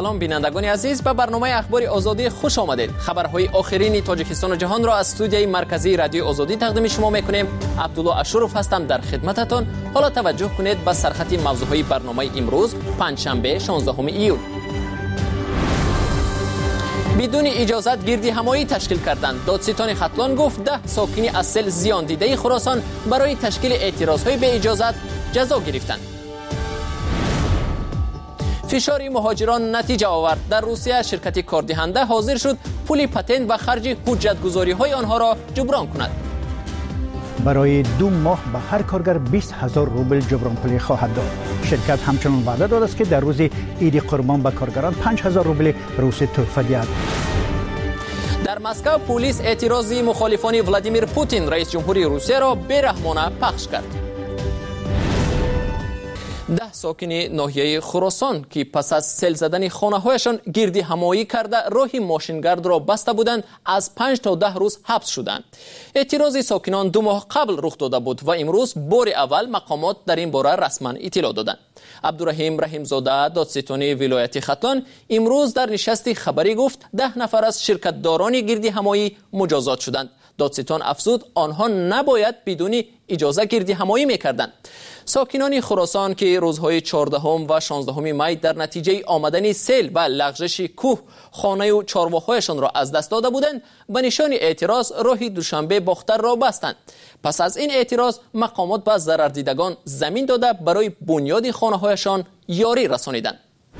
سلام بینندگان عزیز، به برنامه اخبار آزادی خوش آمدید. خبرهای آخرین تاجیکستان و جهان را از استودیوی مرکزی رادیو آزادی تقدیم شما میکنیم. عبدالله اشرف هستم در خدمتتان. حالا توجه کنید به سرخط موضوعهای برنامه امروز پنجشنبه 16 ایول. بدون اجازت گردی همایی تشکیل کردند. دادستان ختلان گفت 10 ساکنی از سیل زیان دیده خراسان برای تشکیل اعتراضهای به اجازت جزا گرفتند. فشار مهاجران نتیجه آورد. در روسیه شرکت کاردهنده حاضر شد پول پتنت و خرج حجتگذاری‌های آنها را جبران کند. برای 2 ماه به هر کارگر 20,000 روبل جبران پولی خواهد داد. شرکت همچنان وعده داده است که در روز عید قربان به کارگران 5,000 روبل روسی تحفه دهد. در مسکو پلیس اعتراضی مخالفان ولادیمیر پوتین رئیس جمهوری روسیه را بی‌رحمانه پخش کرد. 10 ساکن ناحیه خراسان که پس از سیل زدن خانه‌هایشان گردی همایی کرده راه ماشینگرد را بسته بودند از 5 تا 10 روز حبس شدند. اعتراض ساکنان 2 ماه قبل رخ داده بود و امروز بار اول مقامات در این باره رسما اطلاع دادند. عبدالرحیم رحیم‌زاده دادستان ولایت ختلان امروز در نشست خبری گفت 10 نفر از شرکت‌داران گردی همایی مجازات شدند. دادستان افزود آنها نباید بدون اجازه گردی همایی می‌کردند. ساکنان خراسان که روزهای 14 و 16 می در نتیجه آمدن سیل و لغزش کوه خانه و چارواهایشان را از دست داده بودند، به نشان اعتراض راه دوشنبه باختر را بستند. پس از این اعتراض مقامات به ضرردیدگان زمین داده برای بنیاد خانه‌هایشان یاری رسانیدند.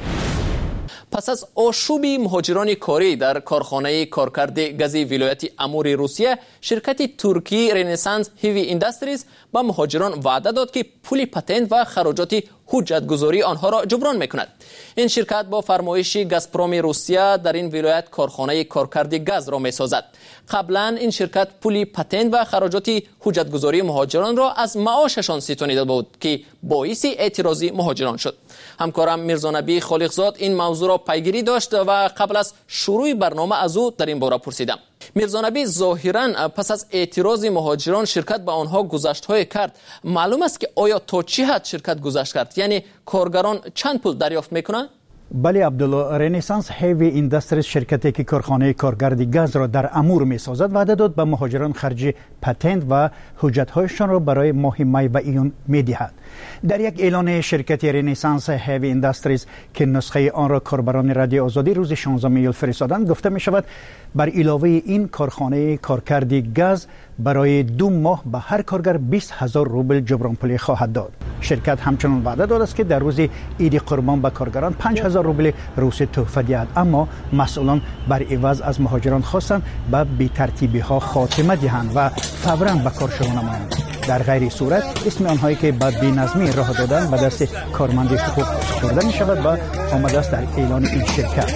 پس از آشوب مهاجران کاری در کارخانه کارکرد گاز ولایت امور روسیه، شرکت ترکی رنسانس هیوی اندستریز به مهاجران وعده داد که پول پتنت و خراجات حجتگذاری آنها را جبران میکند. این شرکت با فرمایش گازپروم روسیه در این ولایت کارخانه کارکرد گاز را میسازد. قبلا این شرکت پول پتنت و خراجات حجتگذاری مهاجران را از معاششان ستانیده بود که باعث اعتراض مهاجران شد. همکارم میرزانبی خالقزاد این موضوع را پیگیری داشت و قبل از شروع برنامه از او در این باره پرسیدم. میرزانبی، ظاهرا پس از اعتراض مهاجران شرکت به آنها گذشت‌های کرد. معلوم است که آیا تا چه حد شرکت گذشت کرد؟ یعنی کارگران چند پول دریافت میکنند؟ بله عبدالله، رنسانس هیوی اندستریز شرکتی که کارخانه کارگرد گاز را در امور می سازد وعده داد به مهاجران خرج پتنت و حجت‌هایشان را برای ماه می و ایون می دهد. در یک اعلان شرکت رنسانس هیوی اندستریز که نسخه آن را کاربران رادیو آزادی روز 16 ایول فرستادند گفته می شود بر علاوه این کارخانه کارکرد گاز برای 2 ماه به هر کارگر 20,000 روبل جبران پولی خواهد داد. شرکت همچنان وعده داده است که در روز عید قربان به کارگران 5,000 روبل روسی تحفه دهد، اما مسئولان بر عوض از مهاجران خواستند به بی‌ترتیبی‌ها خاتمه دهند و فوراً به کار شروع نمایند. در غیر صورت اسم آنهایی که به بی‌نظمی راه دادن به دست کارمند حقوق سپرده می شود و آمده است در اعلان این شرکت.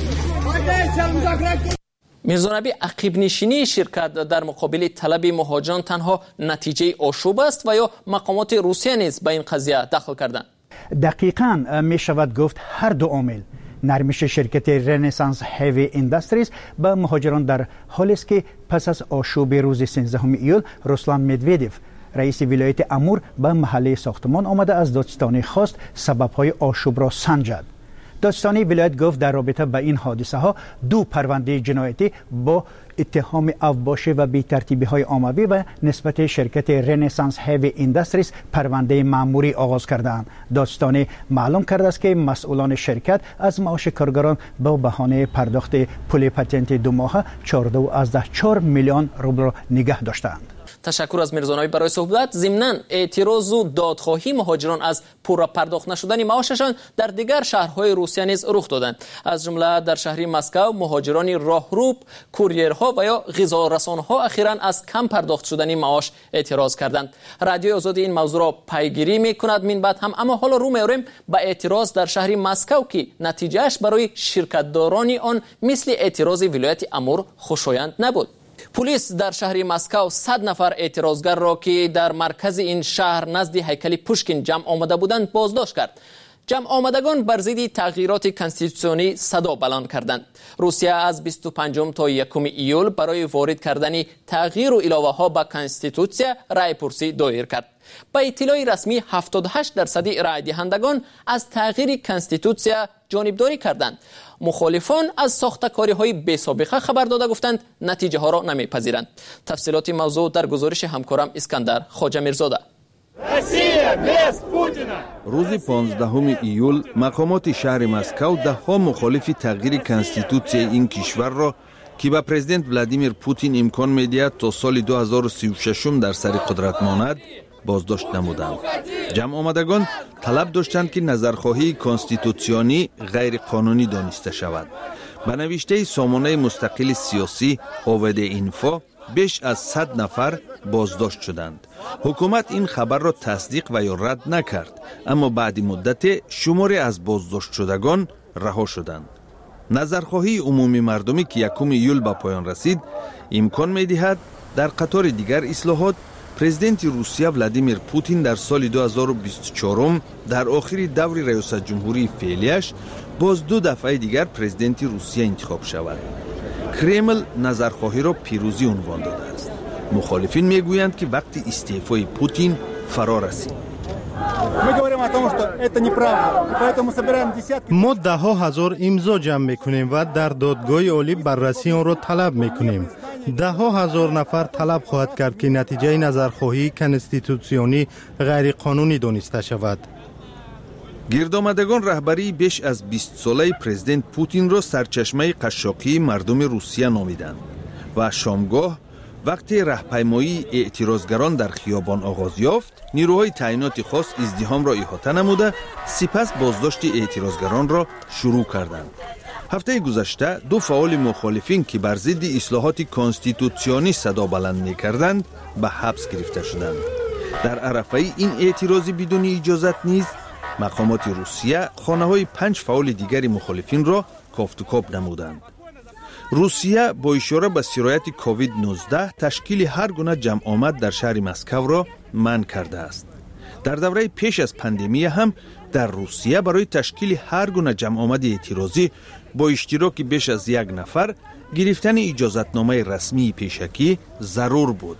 میرزانبی، عقب نشینی شرکت در مقابل طلب مهاجران تنها نتیجه آشوب است و یا مقامات روسیه نیز به این قضیه دخل کردند؟ دقیقاً می شود گفت هر دو عامل. نرمش شرکت رنسانس هیوی اندستریز به مهاجران در حالی است که پس از آشوب روز 13 ایول رسلان مدودیف رئیس ولایت امور به محله ساختمان آمده از دادستان خواست سبب‌های آشوب را سنجد. دادستان ولایت گفت در رابطه با این حادثه ها 2 پرونده جنایتی با اتهام اوباش و بی‌ترتیبی‌های عمومی و نسبت شرکت رنسانس هیوی اندستریز پرونده مأموری آغاز کردند. دادستان معلوم کرده است که مسئولان شرکت از معاش کارگران با بهانه پرداخت پول پتنت 2 ماهه 14 میلیون روبل را نگه داشتند. تشکر از میرزانبی برای صحبت. ضمناً اعتراض و دادخواهی مهاجران از پورا پرداخت نشدن معاششان در دیگر شهرهای روسیه نیز رخ دادند. از جمله در شهر مسکو مهاجران راهرو، کوریرها و یا غذارسانها اخیراً از کم پرداخت شدن معاش اعتراض کردند. رادیو آزادی این موضوع را پیگیری می‌کند من بعد هم، اما حالا رو می‌آوریم به اعتراض در شهر مسکو که نتیجهش برای شرکت‌داران آن مثل اعتراض ولایت امور خوشایند نبود. پلیس در شهر مسکو 100 نفر اعتراضگر را که در مرکز این شهر نزد هیکل پوشکین جمع آمده بودند بازداشت کرد. جمع آمدگان بر ضد تغییرات کنستیتوسیونی صدا بلند کردند. روسیه از 25 تا 1 ایول برای وارد کردن تغییر و علاوه ها به کنستیتوسیه رای پرسی دایر کرد. با اطلاع رسمی 78% رای دهندگان از تغییر کنستیتوسیه جانبداری کردند. مخالفان از ساختکاری های بی سابقه خبر داده گفتند نتیجه ها را نمیپذیرند. تفصیلات موضوع در گزارش همکارم اسکندر خواجه میرزاده. روز 15 ایول مقامات شهر مسکو ده‌ها مخالف تغییر کنستیتوسیون این کشور را که به پرزیدنت ولادیمیر پوتین امکان می‌دهد تا سال 2036 در سر قدرت ماند بازداشت نمودند. جمع آمدگان طلب داشتند که نظرخواهی کنستیتوسیونی غیر قانونی دانسته شود. به نوشته سامانه مستقل سیاسی اوود اینفو بیش از 100 نفر بازداشت شدند. حکومت این خبر را تصدیق و یا رد نکرد، اما بعد مدت شماری از بازداشت شدگان رها شدند. نظرخواهی عمومی مردمی که 1 ایول به پایان رسید امکان می‌دهد در قطار دیگر اصلاحات پرزیدنت روسیه ولادیمیر پوتین در سال 2024 در آخر دور ریاست جمهوری فعلیش باز 2 دفعه دیگر پرزیدنت روسیه انتخاب شود. کرمل نظرخواهی را پیروزی عنوان داده است. مخالفین میگویند که وقتی استعفای پوتین فرا رسید. ما 10,000 امضا جمع میکنیم و در دادگاه عالی بررسی آن را طلب میکنیم. 10,000 نفر طلب خواهد کرد که نتیجه نظرخواهی کنستیتوسیونی غیر قانونی دانسته شود. گردآمدگان رهبری بیش از 20 ساله پرزیدنت پوتین را سرچشمه قشاقی مردم روسیه نامیدند و شامگاه وقتی راهپیمایی اعتراضگران در خیابان آغاز یافت، نیروهای تعیینات خاص ازدحام را احاطه نموده سپس بازداشت اعتراضگران را شروع کردند. هفته گذشته 2 فعال مخالفین که بر ضد اصلاحات کنستیتوسیونی صدا بلند می‌کردند به حبس گرفته شدند. در عرفه این اعتراضی بدون اجازت نیز مقامات روسیه خانه‌های 5 فعال دیگر مخالفین را کافت و کاب نمودند. روسیه با اشاره به سرایت کووید 19 تشکیل هر گونه جمع آمد در شهر مسکو را منع کرده است. در دوره پیش از پاندمی هم در روسیه برای تشکیل هر گونه جمع آمد اعتراضی با اشتراک بیش از 1 نفر گرفتن اجازتنامه رسمی پیشکی ضرور بود.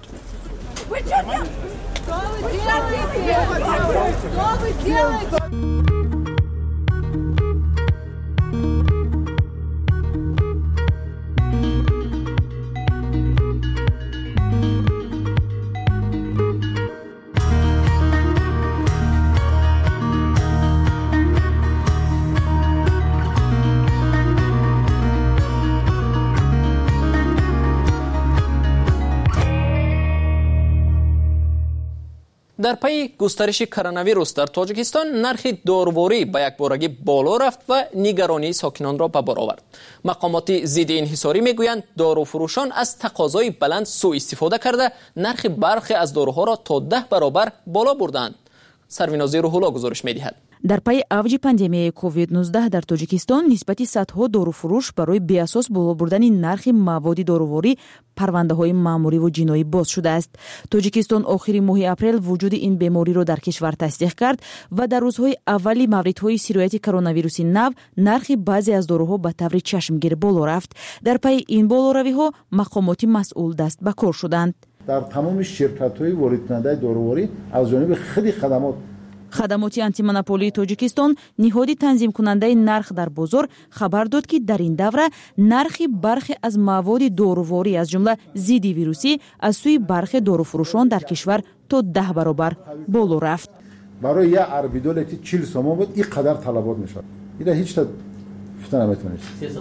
در پی گسترش کرونا ویروس در تاجیکستان نرخ داروواری به یک بارگی بالا رفت و نگرانی ساکنان را به بار آورد. مقامات ضد انحصاری میگویند داروفروشان از تقاضای بلند سوء استفاده کرده نرخ برخی از داروها را تا 10 برابر بالا بردند. سروینازی روح‌الله گزارش می‌دهد. در پی اوج پاندемияи کووید-19 در تاجیکستان نسبتی صدها داروفروش برای بی‌اساس بالا بردن نرخ مواد داروواری پرونده‌های مأموری و جنایی باز شده است. تاجیکستان آخر ماه اپریل وجود این بیماری را در کشور تصدیق کرد و در روزهای اولی موردهای سرایت کرونا ویروس نو نرخ بعضی از داروها به طور چشمگیر بالا رفت. در پی این بالاروی‌ها مقامات مسئول دست به کار شدند. در تمام شرکت‌های وارد کننده داروواری از جانب خیلی خدمات آنتی مونوپولی تاجیکستان نهادی تنظیم کننده نرخ در بازار خبر داد که در این دوره نرخ برخی از مواد داروواری از جمله ضد ویروسی از سوی برخی داروفروشان در کشور تا 10 برابر بالا رفت. برای یک اربیدول 40 سوم بود این قدر طلبات میشد. این هیچ تا گفتن نمیتونید.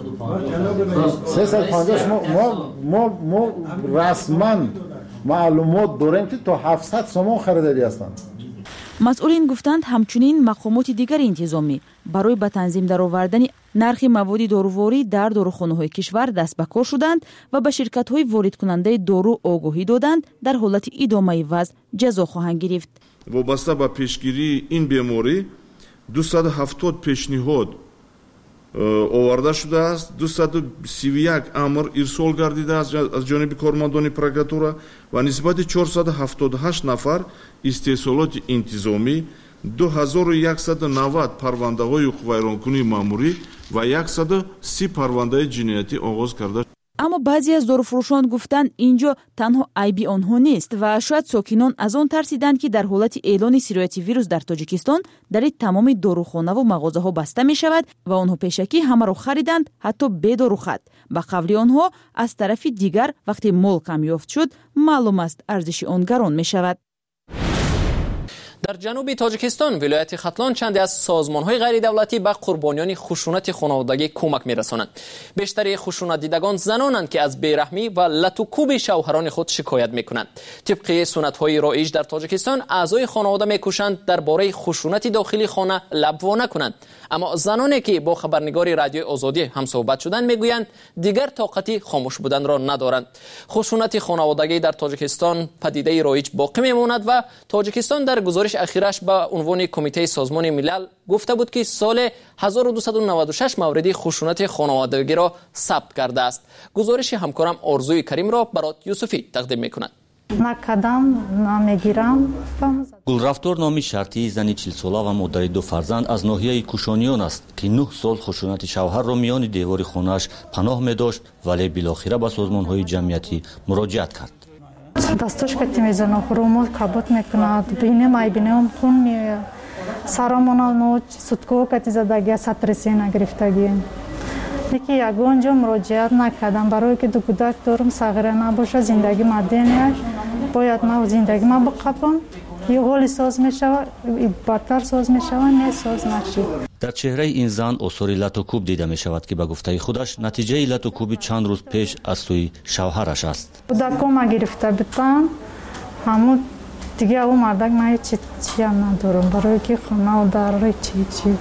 350 ما رسما معلومات داریم که تا 700 سوم خریداری هستند. مسئولین گفتند همچنین مقامات دیگر انتظامی برای به تنظیم درآوردن نرخ مواد داروواری در داروخانه‌های کشور دست به کار شدند و به شرکت‌های وارد کننده دارو آگاهی دادند در حالت ادامه وضع جزا خواهند گرفت. وابسته به پیشگیری این بیماری 270 پیشنهاد آورده شده است. 231 امر ارسال گردیده است از جانب کارمندان پروکوراتورا و نسبت 478 نفر استحصالات انتظامی 2190 парвандаҳои ҳуқуқвайронкунии маъмурӣ ва 130 парвандаи ҷиноятӣ оғоз карда. аммо баъзе аз дорufурӯшон гуфтанд инҷо танҳо айби онҳо нест ва шояд сокинон аз он тарсиданд ки дар ҳолати эълони сирояти вирус дар тоҷикистон дари тамоми дорухонаву мағозаҳо баста мешавад ва онҳо пешакӣ ҳамаро хариданд, ҳатто бе дорухат. ба қавли онҳо, аз тарафи дигар вақте мол камёфт шуд, маълум аст арзиши он гарон мешавад. در جنوب تاجیکستان ولایت ختلان چندی از سازمان‌های غیر دولتی به قربانیان خشونت خانوادگی کمک می‌رسانند. بیشتر خشونت دیدگان زنانند که از بیرحمی و لط و کوب شوهران خود شکایت می‌کنند. طبق سنت‌های رایج در تاجیکستان اعضای خانواده می‌کوشند درباره خشونت داخلی خانه لب وا نکنند. اما زنانی که با خبرنگار رادیو آزادی هم صحبت شدند میگویند دیگر طاقتی خاموش بودن را ندارند. خشونت خانوادگی در تاجیکستان پدیده رایج باقی میماند و تاجیکستان در گزارش اخیرش به عنوان کمیته سازمان ملل گفته بود که سال 1296 موردی خشونت خانوادگی را ثبت کرده است. گزارش همکارم آرزوی کریم را برات یوسفی تقدیم میکند. گلرفتار نامی شرطی زنی 40 ساله و مادر 2 فرزند از ناحیه کوشانیان است که 9 سال خشونت شوهر را میان دیوار خانه‌اش پناه می‌داشت ولی بالاخره به سازمان‌های جمعیتی مراجعت کرد. دستش که میزنه خرومو کبوت میکنه بینم ای بینم خون میاد سرمون نوچ سوتکو که زدگی سترسی نگرفتگی یکی یگونجا مراجعت نکردم برای که دو کودک دارم صغیر نباشه زندگی مادی نیست باید ما زندگی ما بقبم یه حالی ساز میشود بدتر ساز میشود نه ساز نشید. در چهره این زن آثار لط و کوب دیده می شود که به گفته خودش نتیجه لط و کوب چند روز پیش از سوی شوهرش است. کودکم گرفته بودن همون دیگه اون مردک من چی ندارم برای که خونه و داره چی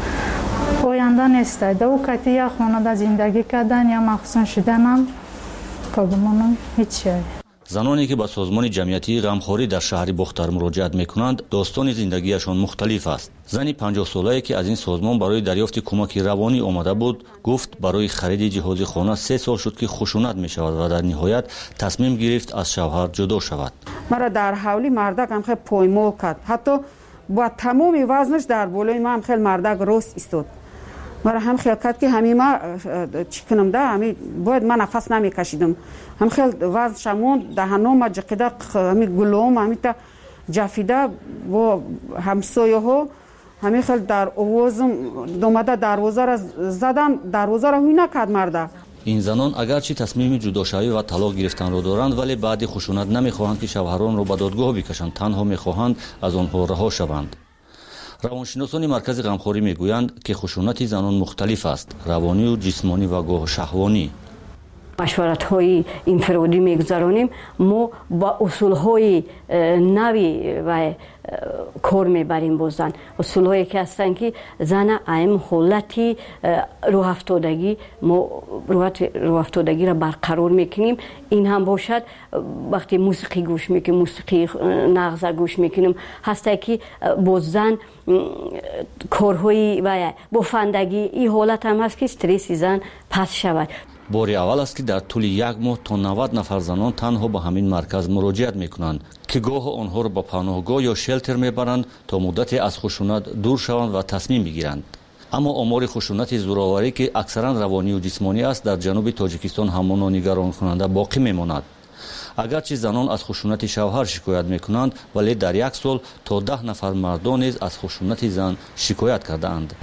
آینده نیست. او کتی یا خانه در زندگی کردن یا مخصوصا شدنم کابمانم هیچی. زنانی که به سازمان جمعیتی غمخواری در شهر بختر مراجعت میکنند داستان زندگیشان مختلف است. زنی 50 ساله‌ای که از این سازمان برای دریافت کمک روانی آمده بود گفت برای خرید جهاز خانه 3 سال شد که خشونت میشود و در نهایت تصمیم گرفت از شوهر جدا شود. مرا در حوالی مردک هم خیلی پایمال کرد. حتی با تمام وزنش در بالای من خیلی مردک راست ایستاد. مرا هم خیال کرد که همین ما چی کنم ده همین باید من نفس نمیکشیدم. هم خیلی وزن شمون دهنم جقیده همین گلوم همین تا جفیده و همسایه ها همین خیلی در آوازم دومده دروازه را زدن دروازه را هوی نکرد مرده. این زنان اگرچه تصمیم جداشوی و طلاق گرفتن را دارند ولی بعد خشونت نمیخواهند که شوهران را به دادگاه بکشند، تنها میخواهند از آنها رها شوند. روانشناسان مرکز غمخواری میگویند که خشونت زنان مختلف است، روانی و جسمانی و گاه شهوانی. مشورت‌های انفرادی میگذاریم ما با اصول‌های نوی و کار میبریم بازن اصول‌هایی که هستن که زن ایم حالتی روح افتادگی ما روح افتادگی را برقرار میکنیم. این هم باشد وقتی موسیقی گوش میکنیم موسیقی نغزه گوش میکنیم هسته که با زن کارهای و بافندگی این حالت هم هست که استرس زن پس شود. باری اول است که در طول 1 ماه تا 90 نفر زنان تنها به همین مرکز مراجعت میکنند که گاه آنها را به پناهگاه یا شلتر میبرند تا مدتی از خشونت دور شوند و تصمیم بگیرند. اما آمار خشونت زورآوری که اکثرا روانی و جسمانی است در جنوب تاجیکستان همان نگران کننده باقی میماند. اگرچه زنان از خشونت شوهر شکایت میکنند ولی در 1 سال تا 10 نفر مردان نیز از خشونت زن شکایت کرده اند.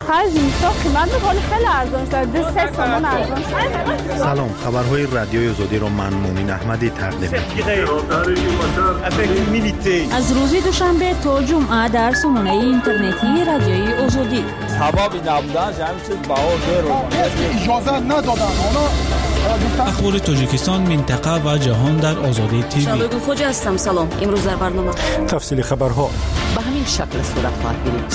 سلام، خبرهای رادیوی آزادی را من مومن احمدی تقدیم می‌کنم. از روز دوشنبه تا جمعه در سامانه اینترنتی رادیوی آزادی. سبب نبودن همین چیز اجازه ندادن. اخبار تاجیکستان، منطقه و جهان در آزادی تیوی. شبگو خوجا هستم. سلام. امروز در برنامه تفصیل خبرها به همین شکل صورت خواهد گرفت.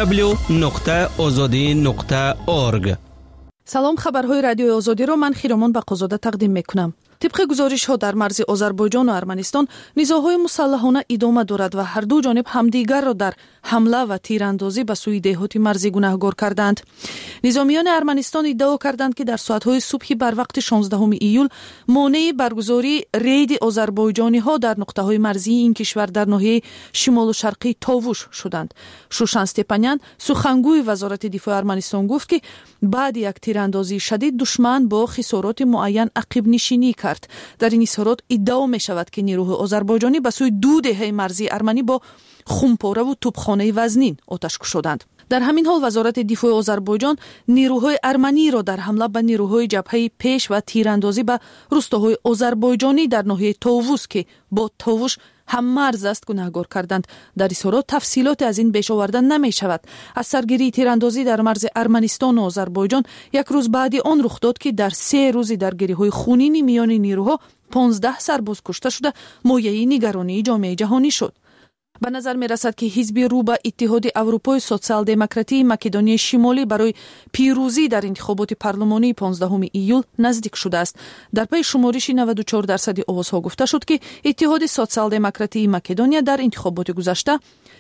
www.azadi.org. سلام، خبرهای رادیوی آزادی رو من خیرامان بقازاده تقدیم میکنم. طبق گزارش‌ها در مرز آذربایجان و ارمنستان نزاع‌های مسلحانه ادامه دارد و هر دو جانب همدیگر را در حمله و تیراندازی به سوی دهات مرزی گناهکار کردند. نظامیان ارمنستان ادعا کردند که در ساعت‌های صبح بر وقت 16 ایول مانع برگزاری رید آذربایجانی‌ها در نقطه‌های مرزی این کشور در ناحیه شمال و شرقی تاوش شدند. شوشان استپانیان، سخنگوی وزارت دفاع ارمنستان گفت که بعد یک تیراندازی شدید دشمن با خسارات معین عقب نشینی کرد. در این اظهارات ادعا می شود که نیروهای آذربایجانی به سوی دو دهه مرزی ارمنی با خمپاره و توپخانه وزنین آتش کشیدند. در همین حال وزارت دفاع آذربایجان نیروهای ارمنی را در حمله به نیروهای جبهه پیش و تیراندازی به روستاهای آذربایجانی در ناحیه تاووس که با تاووش هم مرز است گناهکار کردند. در اظهارات تفصیلات از این بیش آوردن نمی شود. از سرگیری تیراندازی در مرز ارمنستان و آذربایجان یک روز بعد آن رخ داد که در 3 روز درگیری‌های خونین میان نیروها 15 سرباز کشته شده مایه نگرانی جامعه جهانی شد. به نظر می رسد که حزب رو به اتحاد اروپای سوسیال دموکراتی مقدونیای شمالی برای پیروزی در انتخابات پارلمانی 15 ایول نزدیک شده است. در پی شمارش 94% آوازها گفته شد که اتحاد سوسیال دموکراتی مقدونیا در انتخابات گذشته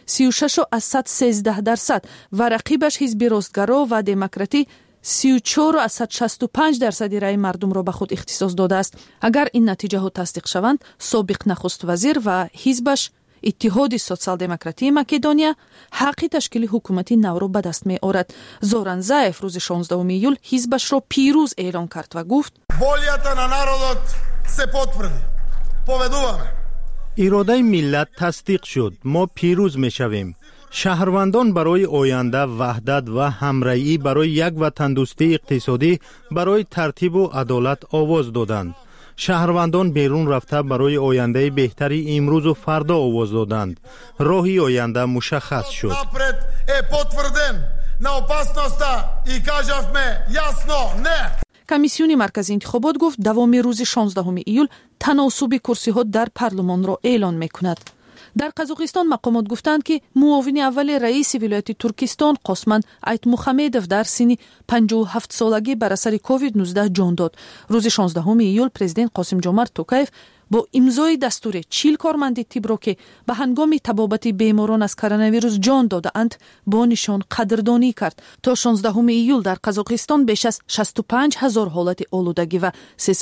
36.13% و رقیبش حزب راستگرا و دموکراتی 34.65% رای مردم را به خود اختصاص داده است. اگر این نتیجه ها تصدیق شوند، سابق نخست وزیر و حزبش اتحاد سوسیال دموکراتی مقدونیا حق تشکیل حکومتی نو را به دست می آورد. زوران زایف روز 16 ایول حزبش را پیروز اعلام کرد و گفت: اراده ملت تصدیق شد. ما پیروز می شویم. شهروندان برای آینده وحدت و همراهی برای یک وطن دوستی اقتصادی برای ترتیب و عدالت آواز دادند. شهروندان بیرون رفته برای آینده بهتری امروز و فردا آواز دادند. راهی آینده مشخص شد. کمیسیون مرکزی انتخابات گفت دوام روز 16 ایول تناسب کرسی ها در پارلمان را اعلان میکند. در قزاقستان مقامات گفتند که معاون اول رئیس ولایت ترکستان قاسمن ایتمخمدوف در سن 57 سالگی بر اثر کووید 19 جان داد. روز 16 ایول پرزیدنت قاسم جمعت توکایف با امضای دستور 40 کارمند طب را که به هنگام طبابت بیماران از کرونا ویروس جان داده‌اند با نشان قدردانی کرد. تا 16 ایول در قزاقستان بیش از 65,000 حالت آلودگی و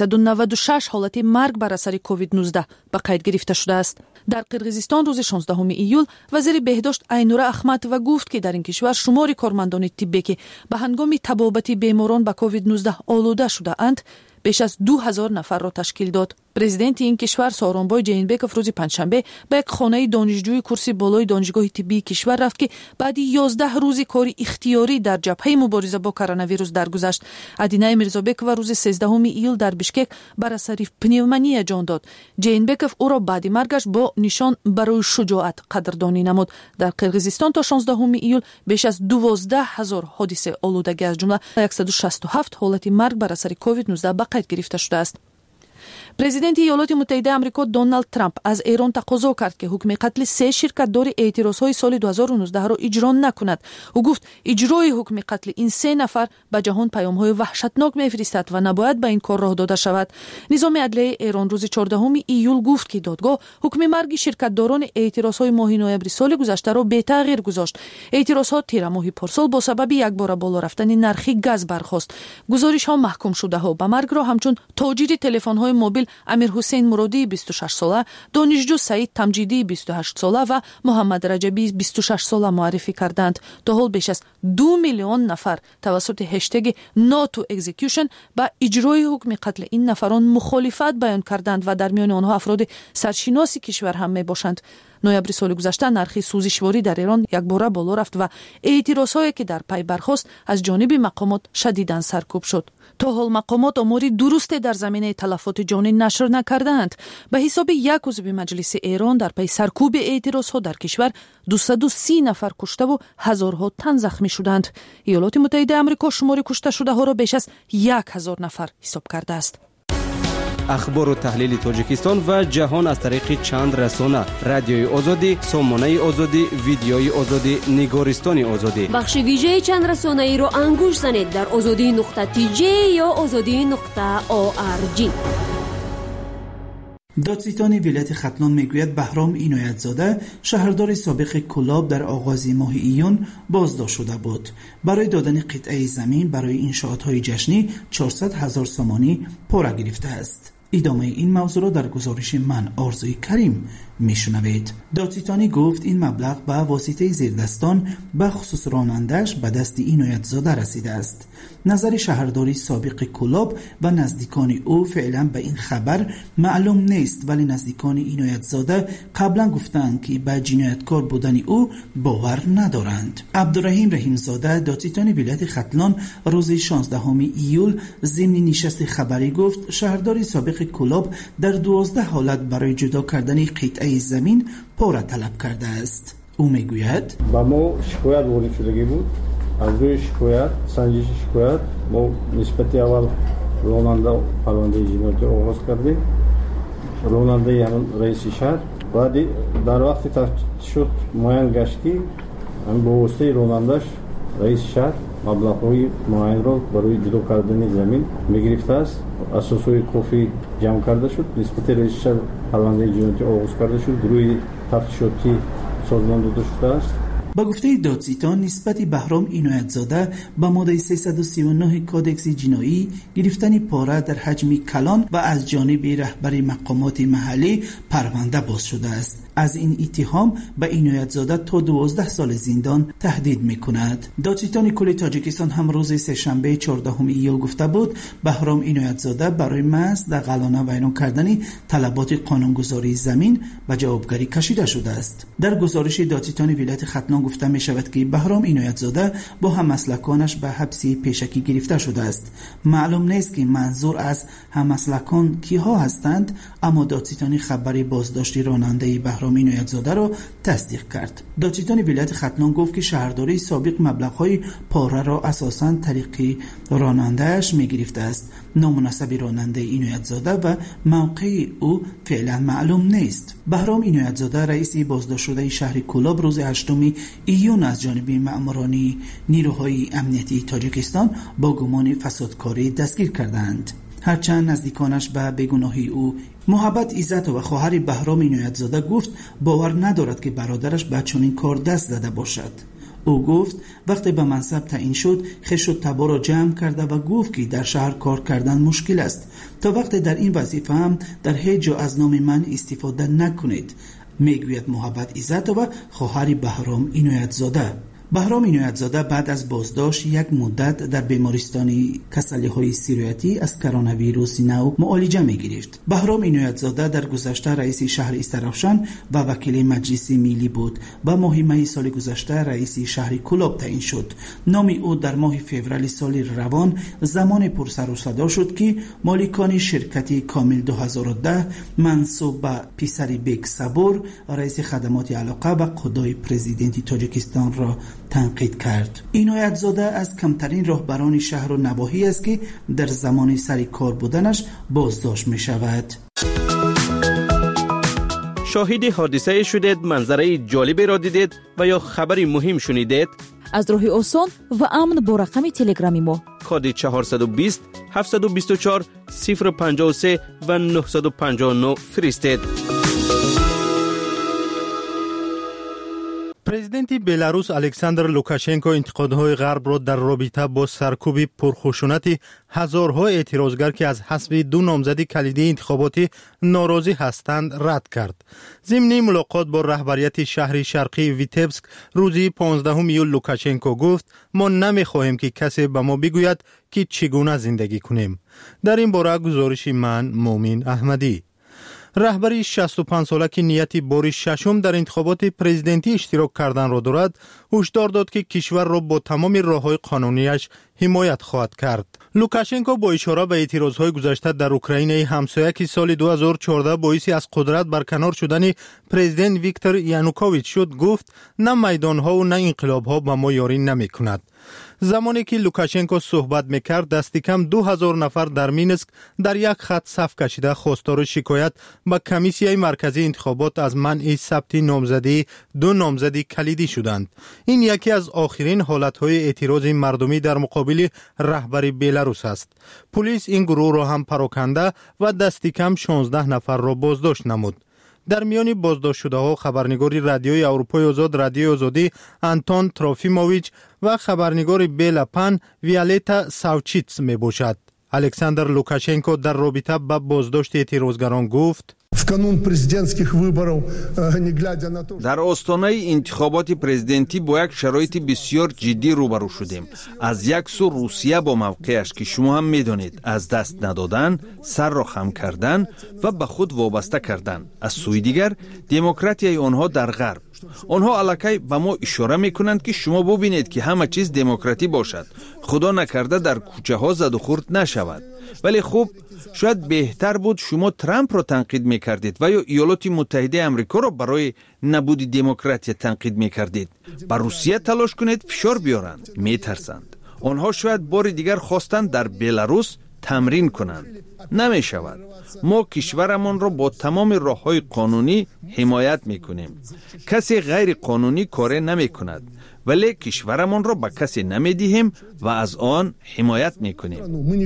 396 حالت مرگ بر اثر کووید 19 به قید گرفته شده است. در قرقیزستان روز 16 ایول وزیر بهداشت اینور احمدووا گفت که در این کشور شمار کارمندان طبی که به هنگام طبابت بیماران به کووید 19 آلوده شده اند بیش از 2000 نفر را تشکیل داد. پرزیدنت این کشور سارونبای جینبکوف روز پنجشنبه به یک خانه دانشجوی کرسی بالای دانشگاه طبی کشور رفت که بعد 11 روز کاری اختیاری در جبهه مبارزه با کرونا ویروس درگذشت. ادینه میرزابکووا روز 13 ایول در بشکک بر اثر پنیومونیا جان داد. جینبکوف او را بعد مرگش با نشان برای شجاعت قدردانی نمود. در قرقیزستان تا 16 ایول بیش از 12000 حادثه آلودگی از جمله 167 حالت مرگ بر اثر کووید 19 به قید گرفته شده است. پرزیدنت ایالات متحده آمریکا دونالد ترامپ از ایران تقاضا کرد که حکم قتل 3 شرکت‌دار اعتراض‌های سال 2019 را اجرا نکند. او گفت اجرای حکم قتل این 3 نفر به جهان پیام‌های وحشتناک می‌فرستد و نباید به این کار راه داده شود. نظام عدلیه ایران روز 14 ایول گفت که دادگاه حکم مرگ شرکت‌داران اعتراض‌های ماه نوامبر سال گذشته را به تغییر گذاشت. اعتراضات تیر ماه پارسال با سبب یک بار بالا رفتن نرخ گاز برخاست. گزارش‌ها محکوم شده‌ها به مرگ را همچون تاجر تلفن‌های موبیل امیر حسین مرادی 26 ساله، دانشجو سعید تمجیدی 28 ساله و محمد رجبی 26 ساله معرفی کردند. تا حال بیش از 2 میلیون نفر توسط هشتگ ناتو اکزیکیوشن با اجرای حکم قتل این نفران مخالفت بیان کردند و در میان آنها افراد سرشناس کشور هم می باشند. ноябри соли гузашта нархи сӯзишворӣ дар Эрон якбора боло рафт ва эътирозҳое ки дар пай бархост аз ҷониби мақомот шадидан саркӯб шуд. то ҳол мақомот омори дурусте дар заминаи талафоти ҷонӣ нашр накардаанд. ба ҳисоби як узви маҷлиси Эрон дар пай саркӯби эътирозҳо дар кишвар 230 нафар куштаву ҳазорҳо тан захмӣ шуданд. иёлоти муттаҳидаи амрико шумори кушташудаҳоро беш аз 1000 нафар ҳисоб кардааст. ахбору таҳлили Тоҷикистон ва ҷаҳон аз тариқи чанд расона: радиои озодӣ, сомонаи озодӣ, видеои озодӣ, нигористони озодӣ. бахши вижаи чанд расонаиро ангуш занед дар озодӣ.tj ё озодӣ.org. دادستانی ولایت ختلان میگوید بهرام اینایتزاده شهردار سابق کلاب در آغاز ماه ایون بازداشت شده بود. برای دادن قطعه زمین برای انشاءات‌های جشنی 400,000 سامانی پاره گرفته است. ادامه این موضوع را در گزارش من آرزوی کریم میشنوید. دادستانی گفت این مبلغ به واسطه زیردستان به خصوص رانندش به دست اینایتزاده رسیده است. نظر شهرداری سابق کلاب و نزدیکان او فعلا به این خبر معلوم نیست، ولی نزدیکان اینایتزاده قبلا گفتند که به جنایتکار بودن او باور ندارند. عبدالرحیم رحیمزاده دادستان ولایت ختلان روز 16 ایول ضمن نشست خبری گفت شهرداری سابق کلاب در 12 حالت برای جدا کردن قطعه زمین پاره طلب کرده است. او میگوید با ما شکایت وارد شدگی بود. از روی شکایت، سنجش شکایت ما نسبت اول راننده پرونده جنایتی آغاز کردیم. راننده یعنی رئیس شهر بعد در وقت تفتیش شد معین گشت که با واسطه رانندش رئیس شهر مبلغ‌های معین را برای جدا کردن زمین میگرفته است. اساسهای کافی جمع کرده شد. نسبت رئیس شهر پرونده جنایتی آغاز کرده شد. روی تفتیشاتی سازمان داده شده است. با گفته دادستان نسبت بهرام اینایتزاده به ماده 339 کودکس جنایی گرفتن پاره در حجم کلان و از جانب رهبر مقامات محلی پرونده باز شده است. از این اتهام به اینایتزاده تا 12 سال زندان تهدید میکند. دادستان کل تاجیکستان هم روز سه‌شنبه 14 ایول گفته بود بهرام اینایتزاده برای محض دغلانه ویران کردن طلبات قانونگذاری زمین به جوابگری کشیده شده است. در گزارش دادستان ولایت ختلان گفته می شود که بهرام اینایتزاده با هممسلکانش به حبس پیشکی گرفته شده است. معلوم نیست که منظور از هممسلکان کیها هستند، اما دادستان خبری بازداشت راننده بهرام اینایتزاده را تصدیق کرد. دادستان ولایت ختلان گفت که شهرداری سابق مبلغ‌های پاره را اساساً طریق راننده‌اش می گرفته است. نامناسب راننده اینایتزاده و موقع او فعلا معلوم نیست. بهرام اینایتزاده رئیس بازداشت شده شهر کلاب روز 8 ایون از جانب مأموران نیروهای امنیتی تاجیکستان با گمان فسادکاری دستگیر کردند. هرچند نزدیکانش به بیگناهی او محبت عزت و خواهر بهرام اینایتزاده گفت باور ندارد که برادرش به چنین کار دست زده باشد. او گفت وقتی به منصب تعیین شد خش و تبا را جمع کرده و گفت که در شهر کار کردن مشکل است. تا وقتی در این وظیفه هم در هیچ جا از نام من استفاده نکنید، میگوید محبت عزت و خواهر بهرام اینایتزاده. بهرام اینایتزاده بعد از بازداشت یک مدت در بیمارستان کسلی‌های سیرویتی از کرونا ویروس نو معالجه می‌گرفت. بهرام اینایتزاده در گذشته رئیس شهر استرافشان و وکیل مجلس ملی بود و ماه می سال گذشته رئیس شهر کلاب تعیین شد. نام او در ماه فوریه سال روان زمان پرسر و صدا شد که مالکان شرکت کامل 2010 منصوب به پسر بیگ صبور رئیس خدمات علاقه و قضای پرزیدنت تاجیکستان را تنقید کرد. اینایتزاده از کمترین راهبران شهر و نواحی است که در زمان سر کار بودنش بازداشت می شود. شاهد حادثه شدید، منظره جالبی را دیدید و یا خبری مهم شنیدید؟ از راه آسان و امن با رقم تلگرامی ما کد 420 724 053 و 959 فرستید. پرزیدنت بلاروس الکساندر لوکاشنکو انتقادهای غرب را در رابطه با سرکوب پرخشونت هزارها اعتراضگر که از حسب 2 نامزد کلیدی انتخاباتی ناراضی هستند رد کرد. ضمن ملاقات با رهبریت شهر شرقی ویتبسک روز 15 ایول لوکاشنکو گفت ما نمیخواهیم که کسی به ما بگوید که چگونه زندگی کنیم. در این باره گزارش من مومن احمدی. رهبری 65 ساله که نیت بار ششم در انتخابات پرزیدنتی اشتراک کردن را دارد، هشدار داد که کشور را با تمام راه‌های قانونیش حمایت خواهد کرد. لوکاشنکو با اشاره به اعتراضهای گذشته در اوکراین همسایه که سال 2014 باعث از قدرت برکنار شدن پرزیدنت ویکتور یانوکوویچ شد، گفت نه میدانها و نه انقلابها به ما یاری نمی‌کند. زمانی که لوکاشنکو صحبت میکرد، دستی کم 2000 نفر در مینسک در یک خط صف کشیده خواستار شکایت به کمیسیای مرکزی انتخابات از منع ثبت نامزدی 2 نامزد کلیدی شدند. این یکی از آخرین حالتهای اعتراض مردمی در مقابل رهبر بلاروس است. پلیس این گروه را هم پراکنده و دستی کم 16 نفر را بازداشت نمود. در میان بازداشت شده ها خبرنگار رادیوی اروپای آزاد رادیوی آزادی آنتون تروفیموویچ و خبرنگار بیلا پن ویالتا ساوچیتس می باشد. الکساندر لوکاشنکو در رابطه با بازداشت اعتراضگران گفت: در آستانه انتخابات پرزیدنتی با یک شرایط بسیار جدی روبرو شدیم. از یک سو روسیه با موقعش که شما هم میدانید از دست ندادن، سر را خم کردن و به خود وابسته کردن. از سوی دیگر دموکراتیای آنها در غرب. آنها الکی به ما اشاره میکنند که شما ببینید که همه چیز دموکراتی باشد. خدا نکرده در کوچه ها زد و خورد نشود. ولی خوب شاید بهتر بود شما ترامپ را تنقید میکردید و یا ایالات متحده امریکا را برای نبود دموکراتی تنقید میکردید. بر روسیه تلاش کنید فشار بیارند. میترسند. آنها شاید بار دیگر خواستند در بلاروس تمرین کنند. نمی شود. ما کشورمان را با تمام راه‌های قانونی حمایت میکنیم. کسی غیر قانونی کار نمی کند. ولی کشورمان را به کسی نمی دهیم و از آن حمایت میکنیم.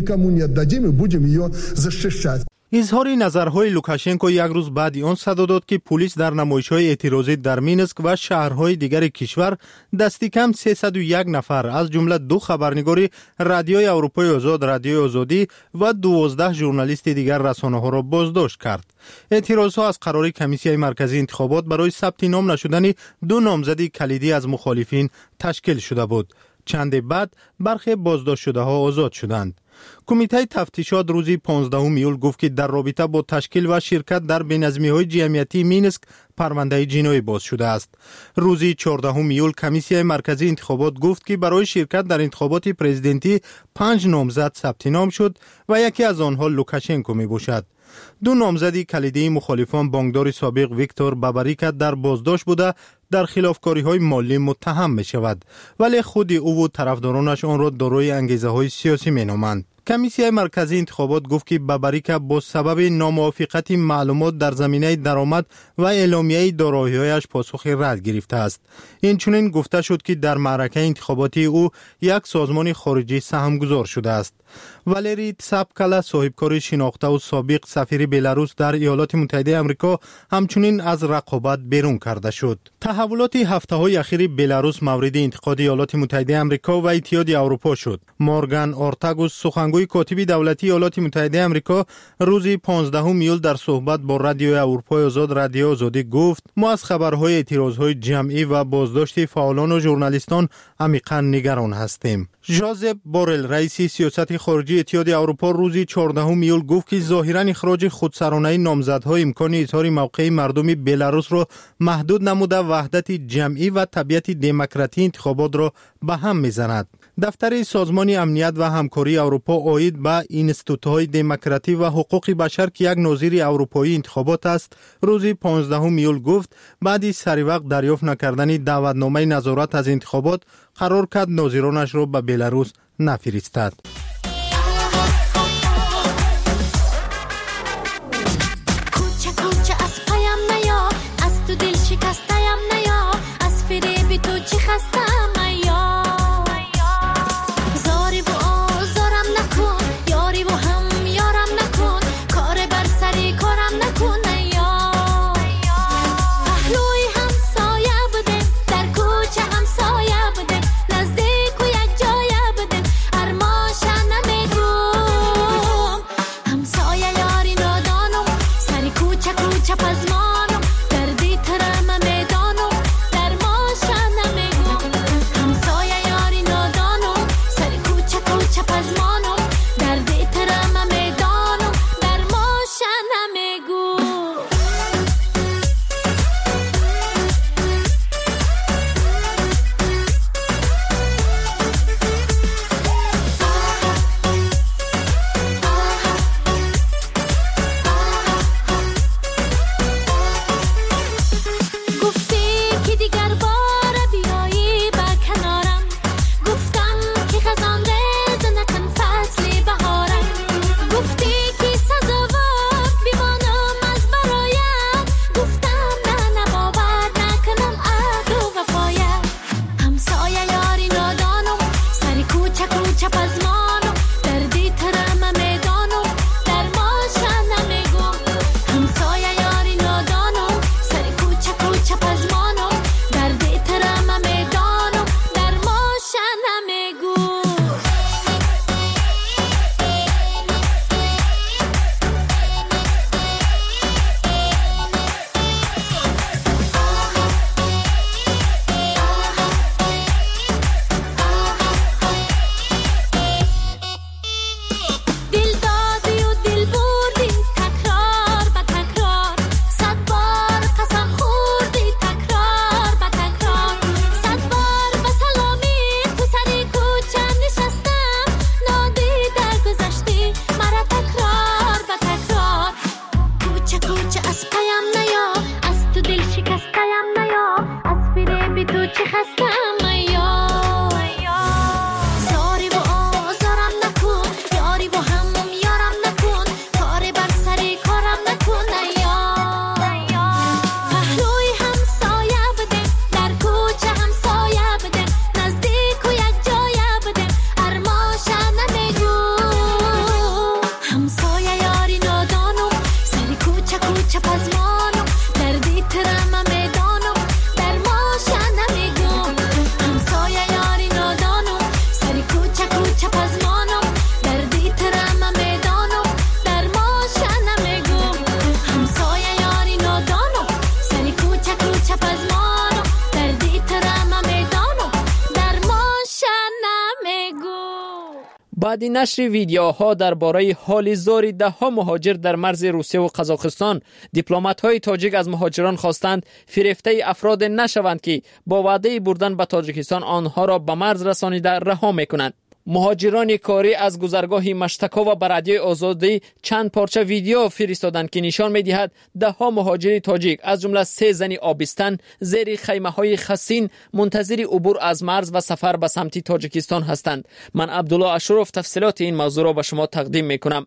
اظهار نظرهای لوکاشنکو یک روز بعد آن صدا داد که پلیس در نمایش‌های اعتراضی در مینسک و شهرهای دیگر کشور دستی کم 301 نفر از جمله 2 خبرنگار رادیوی اروپای آزاد رادیوی آزادی و 12 ژورنالیست دیگر رسانه‌ها را بازداشت کرد. اعتراضها از قرار کمیسیای مرکزی انتخابات برای ثبت نام نشدن 2 نامزد کلیدی از مخالفین تشکیل شده بود. چند بعد برخی بازداشت شده ها آزاد شدند. کمیته تفتیشات روزی 15 ایول گفت که در رابطه با تشکیل و شرکت در بینظمی‌های جمعیتی مینسک پرونده جنایی باز شده است. روزی 14 ایول کمیسیای مرکزی انتخابات گفت که برای شرکت در انتخابات پرزیدنتی 5 نامزد ثبت نام شد و یکی از آنها لوکاشنکو می باشد. 2 نامزد کلیدی مخالفان بانکدار سابق ویکتور باباریکا در بازداشت بوده در خلافکاری‌های مالی متهم می شود، ولی خود او و طرفدارانش آن را دارای انگیزه‌های سیاسی می‌نامند. کمیسیای مرکزی انتخابات گفت که باباریکا با سبب ناموافقت معلومات در زمینه درآمد و اعلامیه دارایی‌هایش پاسخ رد گرفته است. اینچنین گفته شد که در معرکه انتخاباتی او یک سازمان خارجی سهمگذار شده است. والری تساپکالا صاحبکار شناخته و سابق سفیر بلاروس در ایالات متحده آمریکا همچنین از رقابت بیرون کرده شد. تحولات هفته‌های اخیر بلاروس مورد انتقاد ایالات متحده آمریکا و اتحاد اروپا شد. مورگان اورتاگوس سخنگوی کاتب دولتی ایالات متحده آمریکا روز 15 ایول در صحبت با رادیوی اروپای آزاد رادیو آزادی گفت: ما از خبرهای اعتراضهای جمعی و بازداشت فعالان و ژورنالیستان عمیقاً نگران هستیم. ژوزپ بورل رئیس سیاست خارجی اتحاد اروپا روز 14 ایول گفت که ظاهراً اخراج خودسرانه نامزدها امکان اظهار موقع مردم بلاروس را محدود نموده وحدت جمعی و طبیعت دموکراتی انتخابات را به هم میزند. دفتر سازمان امنیت و همکاری اروپا عاید به اینستیتوت‌های دموکراتی و حقوق بشر که یک ناظر اروپایی انتخابات است، روز 15 ایول گفت بعد از سری وقت دریافت نکردن دعوتنامه نظارت از انتخابات قرار کرد ناظرانش را به بلاروس نفرستد. شاید بعد نشر ویدیوها درباره حال زار ده‌ها مهاجر در مرز روسیه و قزاقستان، دیپلمات‌های تاجیک از مهاجران خواستند فریفته افراد نشوند که با وعده بردن به تاجیکستان آنها را به مرز رسانیده رها می‌کنند. مهاجران کاری از گذرگاه مشتکا و رادیوی آزادی چند پارچه ویدیو فرستادند که نشان می‌دهد ده‌ها مهاجر تاجیک از جمله 3 زن آبستن زیر خیمه‌های خسین منتظر عبور از مرز و سفر به سمت تاجیکستان هستند. من عبدالله اشرف تفصیلات این موضوع را به شما تقدیم می‌کنم.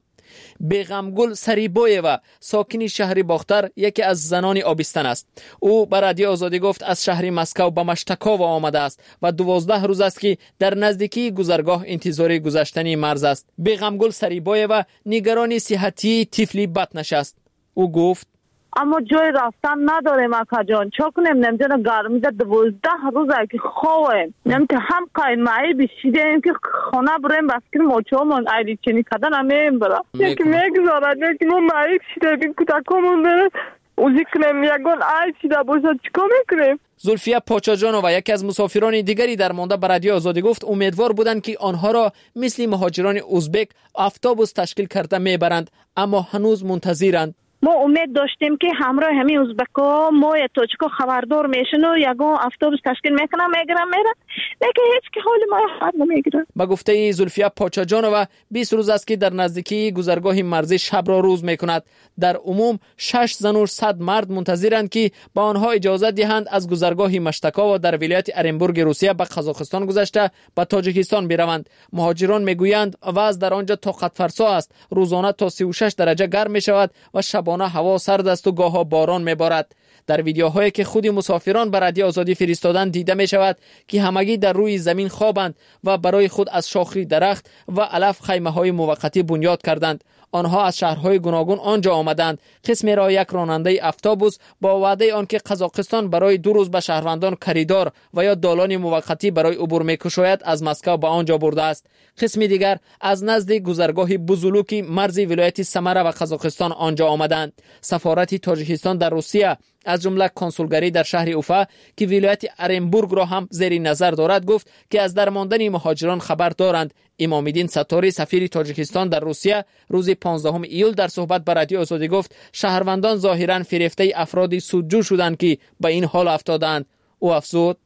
بیغمگل سریبایوا ساکن شهر باختر یکی از زنان آبستن است. او به رادیو آزادی گفت از شهر مسکو به مشتکاوا آمده است و 12 روز است که در نزدیکی گذرگاه انتظار گذشتن مرز است. بیغمگل سریبایوا نگران صحتی طفلی بطنش است. او گفت اما جای رفتن نداریم اکا جان، چا کنیم؟ نمیدونم گرمی در 12 روز که خواه نمیدونم هم قایمایی بشیدیم که خانه بریم بس که موچهمون ایلی چنی کدن همیم برم یکی میگذارد یکی ما مایی بشیدیم کتاکمون برم اوزی کنیم یکون ای چیده باشد چکا میکنیم. زلفیه پاچاجانووا یکی از مسافران دیگری در مانده به رادیو آزادی گفت امیدوار بودند که آنها را مثل مهاجران ازبک اتوبوس تشکیل کرده میبرند، اما هنوز منتظرند. ما امید داشتیم که همراه همین ازبکا ما تاجیکا خبردار میشن و یگان اتوبوس تشکیل میکنن میگیرن میرن، لیکن هیچ که حال ما خبر نمیگیرن. با گفته زلفیه پاچاجانووا 20 روز است که در نزدیکی گذرگاه مرزی شب را روز میکند. در عموم 6 زن و 100 مرد منتظرند که با آنها اجازه دهند از گذرگاه مشتکا و در ولایت ارنبورگ روسیه به قزاقستان گذشته به تاجیکستان بروند. مهاجران میگویند وضع در آنجا طاقت فرسا است. روزانه تا 36 درجه گرم میشود و شبانه هوا سرد است و گاه‌ها باران میبارد. در ویدیوهایی که خودی مسافران به رادیو آزادی فرستادند دیده می شود که همگی در روی زمین خوابند و برای خود از شاخه درخت و علف خیمه‌های موقتی بنیاد کردند. آنها از شهرهای گوناگون آنجا آمدند. قسمی را یک راننده اتوبوس با وعده آنکه قزاقستان برای 2 روز به شهروندان کریدار و یا دالان موقتی برای عبور می‌کشاید از مسکو به آنجا برده است. قسمی دیگر از نزد گذرگاه بوزولوکی مرز ولایت سمره و قزاقستان آنجا آمدند. سفارت تاجیکستان در روسیه از جمله کنسولگری در شهر اوفا که ولایت ارنبورگ را هم زیر نظر دارد گفت که از درماندن مهاجران خبر دارند. امام‌الدین ستاری سفیر تاجیکستان در روسیه روز 15 ایول در صحبت با رادیو آزادی گفت شهروندان ظاهراً فریفته افرادی سودجو شدند که به این حال افتادند. او افزود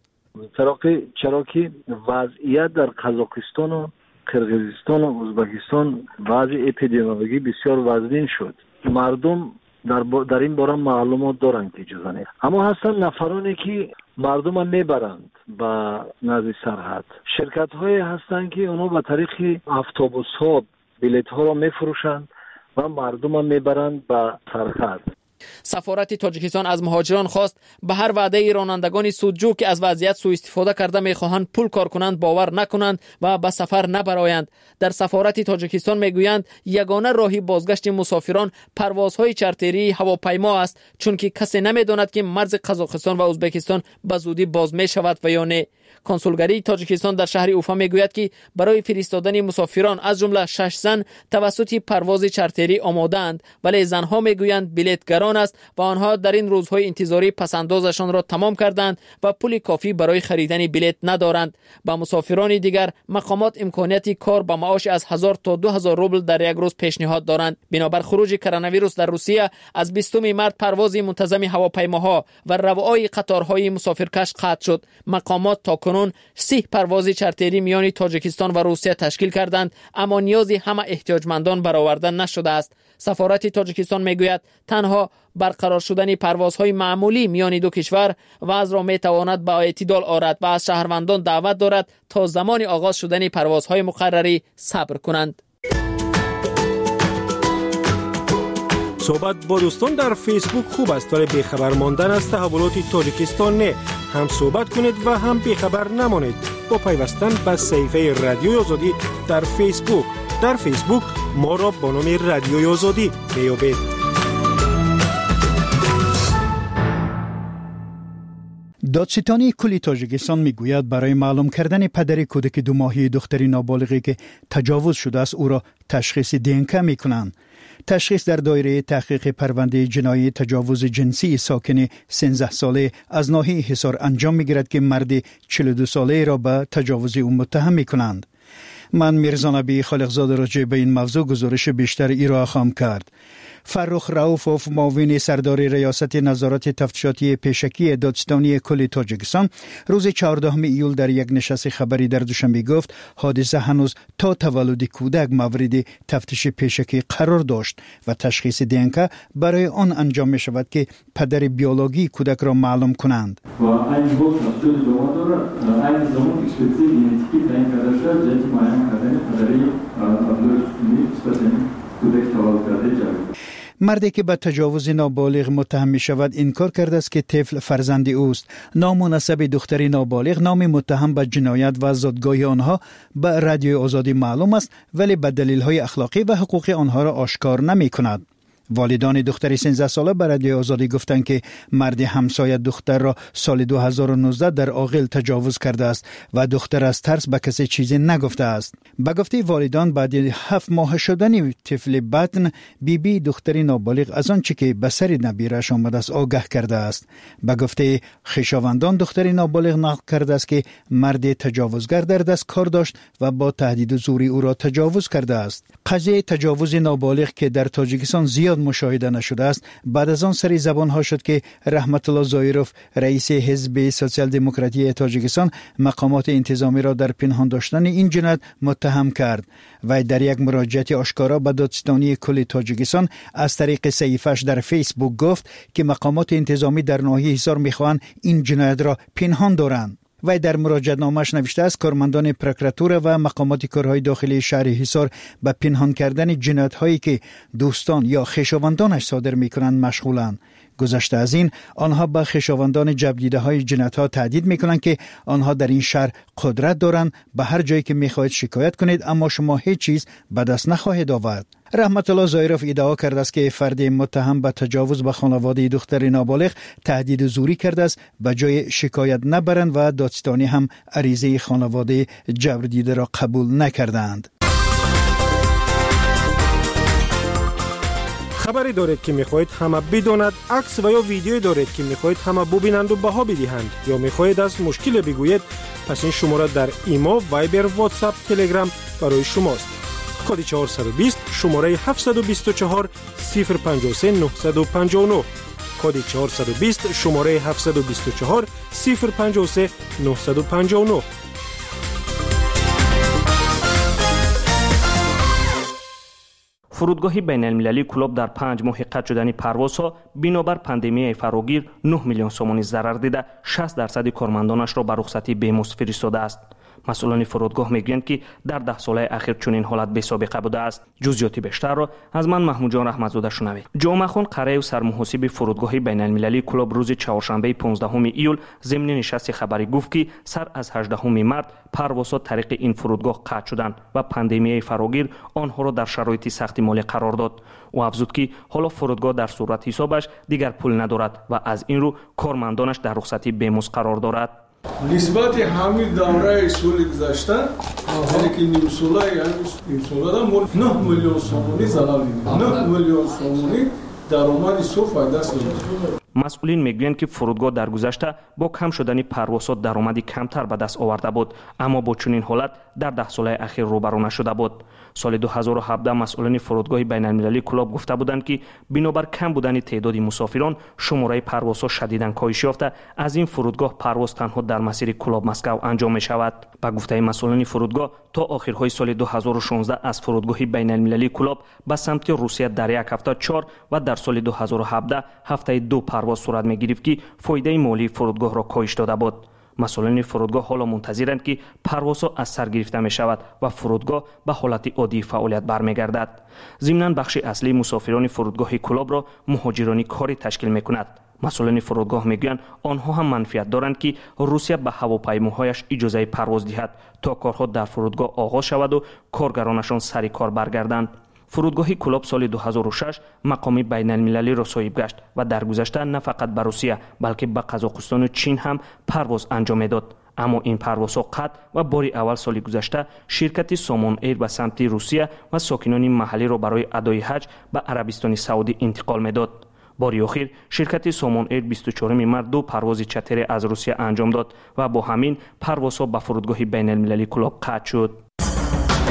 چرا که وضعیت در قزاقستان و قرقیزستان و ازبکستان وضع اپیدمیولوژی بسیار وزین شد. مردم در این باره معلومات دارند که اجازه نیست، اما هستن نفرانی که مردم هم میبرند به نزد سرحد. شرکت های هستند که اونها به طریق اتوبوس ها بلیط ها را میفروشند و مردم هم میبرند به سرحد. سفارت تاجیکستان از مهاجران خواست به هر وعده رانندگان سودجو که از وضعیت سوء استفاده کرده میخواهند پول کار کنند باور نکنند و به سفر نبرایند. در سفارت تاجیکستان میگویند یگانه راهی بازگشت مسافران پروازهای چارتری هواپیما است، چون که کسی نمیداند که مرز قزاقستان و ازبکستان به زودی باز می شود و یا نه. کنسولگری تاجیکستان در شهر اوفا میگوید که برای فرستادن مسافران از جمله 6 زن توسط پرواز چارتری آماده‌اند، ولی زنها میگویند بلیط گران است و آنها در این روزهای انتظاری پسندازشان را تمام کردند و پول کافی برای خریدن بلیط ندارند. با مسافران دیگر مقامات امکانیت کار با معاش از 1000 تا 2000 روبل در یک روز پیشنهاد دارند. بنابر خروج کرونا ویروس در روسیه از 20 مارس پرواز منتظم هواپیماها و روای قطارهای مسافرکش قطع شد. مقامات تا کنون 30 پرواز چارتری میان تاجیکستان و روسیه تشکیل کردند، اما نیازی همه احتیاجمندان برآورده نشده است. سفارت تاجیکستان میگوید تنها برقرار شدن پروازهای معمولی میان دو کشور وضع را میتواند به اعتدال آورد و از شهروندان دعوت دارد تا زمان آغاز شدن پروازهای مقرری صبر کنند. صحبت با دوستان در فیسبوک خوب است، ولی بیخبر ماندن از تحولات تاجیکستان نه. هم صحبت کنید و هم بیخبر نمانید با پیوستن به صفحه رادیوی آزادی در فیسبوک. در فیسبوک ما را با نام رادیوی آزادی میابید. دادستانی کلی تاجیکستان میگوید برای معلوم کردن پدر کودک 2 ماهه دختری نابالغی که تجاوز شده است او را تشخیص دینک میکنند. تشخیص در دایره تحقیق پرونده جنایی تجاوز جنسی ساکن 13 ساله از ناحیه حصار انجام میگیرد که مرد 42 ساله را به تجاوز او متهم میکنند. من میرزا نبی خالقزاده راجع به این موضوع گزارش بیشتر ارائه خواهم کرد. فرخ رؤوفوف معاون سردار ریاست نظارت تفتیشاتی پیشکی دادستانی کل تاجیکستان روز 14 ایول در یک نشست خبری در دوشنبه گفت حادثه هنوز تا تولد کودک مورد تفتیش پیشکی قرار داشت و تشخیص دینکا برای آن انجام می شود که پدر بیولوژی کودک را معلوم کنند. و این گفت مسئول دوام دارد این زمان اکسپرتی ژنتیکی تعیین کرده شد جهت معین کردن پدری عبدالله کودک تولد کرده جوید. مردی که به تجاوز نابالغ متهم می شود انکار کرده است که طفل فرزند اوست. نام و نسب دختری نابالغ نام متهم به جنایت و زادگاهی آنها به رادیوی آزادی معلوم است ولی به دلیل‌های اخلاقی و حقوقی آنها را آشکار نمی کند. والدان دختری 13 ساله به رادیوی آزادی گفتند که مرد همسایه دختر را سال 2019 در عاقل تجاوز کرده است و دختر از ترس به کسی چیزی نگفته است. به گفته والدان بعد 7 ماه شدن طفل بطن بیبی دختری نابالغ از آنچه که به سر نبیرش آمده است آگاه کرده است. به گفته خویشاوندان دختری نابالغ نقل کرده است که مرد تجاوزگر در دست کار داشت و با تهدید و زوری او را تجاوز کرده است. قضیه تجاوز نابالغ که در تاجیکستان زیاد مشاهده نشده است بعد از آن سری زبان ها شد که رحمت الله زایروف رئیس حزب سوسیال دموکراتی تاجیکستان مقامات انتظامی را در پنهان داشتن این جنایت متهم کرد و در یک مراجعه آشکارا به دادستانی کل تاجیکستان از طریق صحیفه‌اش در فیسبوک گفت که مقامات انتظامی در ناحیه حصار میخواهند این جنایت را پنهان دارند. و در مراجعه نامش نوشته است کارمندان پروکراتور و مقامات کارهای داخلی شهر حصار به پنهان کردن جنایت‌هایی که دوستان یا خویشاوندانش صادر می‌کنند مشغولند. گذشته از این آنها به خویشاوندان جبر‌دیده‌های جنایت‌ها تهدید می‌کنند که آنها در این شهر قدرت دارند، به هر جایی که می‌خواهید شکایت کنید اما شما هیچ چیز به دست نخواهید آورد. رحمت الله زایروف ادعا کرده است که فرد متهم به تجاوز به خانواده دختر نابالغ تهدید و زوری کرده است به جای شکایت نبرند و دادستانی هم عریضه خانواده جبر دیده را قبول نکردند. خبری دارید که میخواهید همه بداند، عکس و یا ویدیویی دارید که میخواهید همه ببینند و بها بدهند یا میخواهید از مشکل بگویید، پس این شماره در ایما، وایبر، واتساپ، تلگرام برای شماست. کد 420 شماره 724 053 959 کد 420 شماره 724 053 959. فرودگاه بین المللی کلوب در 5 ماه قطع شدن پروازها بنابر پاندمی فراگیر 9 میلیون سومانی ضرر دیده 60% کارمندانش را به رخصتی بیمزد فرستاده است. مسئولان فرودگاه میگویند که در 10 ساله اخیر چنین حالت بی سابقه بوده است. جزئیات بیشتر را از من محمود جان رحمتزاده شنوید. جامعه خان قره و سرمحاسب فرودگاه بین المللی کلوب روز چهارشنبه 15 ایول ضمن نشست خبری گفت که سر از 18 مارس پروازها طریق این فرودگاه قطع شدند و پاندمی فراگیر آنها را در شرایط سخت مالی قرار داد. او افزود که حالا فرودگاه در صورت حسابش دیگر پول ندارد و از این رو کارمندانش در رخصتی بیمزد قرار دارد. نسبت همین دوره سال گذشته یعنی که نیم ساله نیم ساله 9 میلیون سومانی ضرر دیدیم. 9 میلیون سومانی درآمد صرف دست داد. مسئولین میگویند که فرودگاه در گذشته با کم شدن پروازها درآمدی کمتر به دست آورده بود، اما با چنین حالت در 10 ساله اخیر روبرو نشده بود. سال 2017 مسئولین فرودگاه بین المللی کلوب گفته بودند که بنابر کم بودن تعداد مسافران شماره پروازها شدیداً کاهش یافته، از این فرودگاه پرواز تنها در مسیر کلوب مسکو انجام می شود. با گفته مسئولین فرودگاه تا آخرهای سال 2016 از فرودگاه بین المللی کلوب به سمت روسیه در یک هفته 4 و در سال 2017 هفته 2 پرواز صورت می گرفت که فایده مالی فرودگاه را کاهش داده بود. مسئولین فرودگاه حالا منتظرند که پروازها از سر گرفته می شود و فرودگاه به حالت عادی فعالیت برمیگردد. ضمناً بخش اصلی مسافران فرودگاه کلوب را مهاجرانی کاری تشکیل می کند. مسئولین فرودگاه میگویند آنها هم منفعت دارند که روسیه به هواپیماهایش اجازه پرواز دهد تا کارها در فرودگاه آغاز شود و کارگرانشان سر کار برگردند. فرودگاه کلوب سال 2006 مقام بین المللی را صاحب گشت و در گذشته نه فقط به روسیه بلکه به قزاقستان و چین هم پرواز انجام میداد. اما این پروازها قطع و باری اول سال گذشته شرکت سامان ایر به سمت روسیه و ساکنان محلی را برای ادای حج به عربستان سعودی انتقال میداد. باری اخیر شرکت سامان ایر 24 مارس 2 پرواز چتری از روسیه انجام داد و با همین پروازها به فرودگاه بین المللی کلوب قطع شد.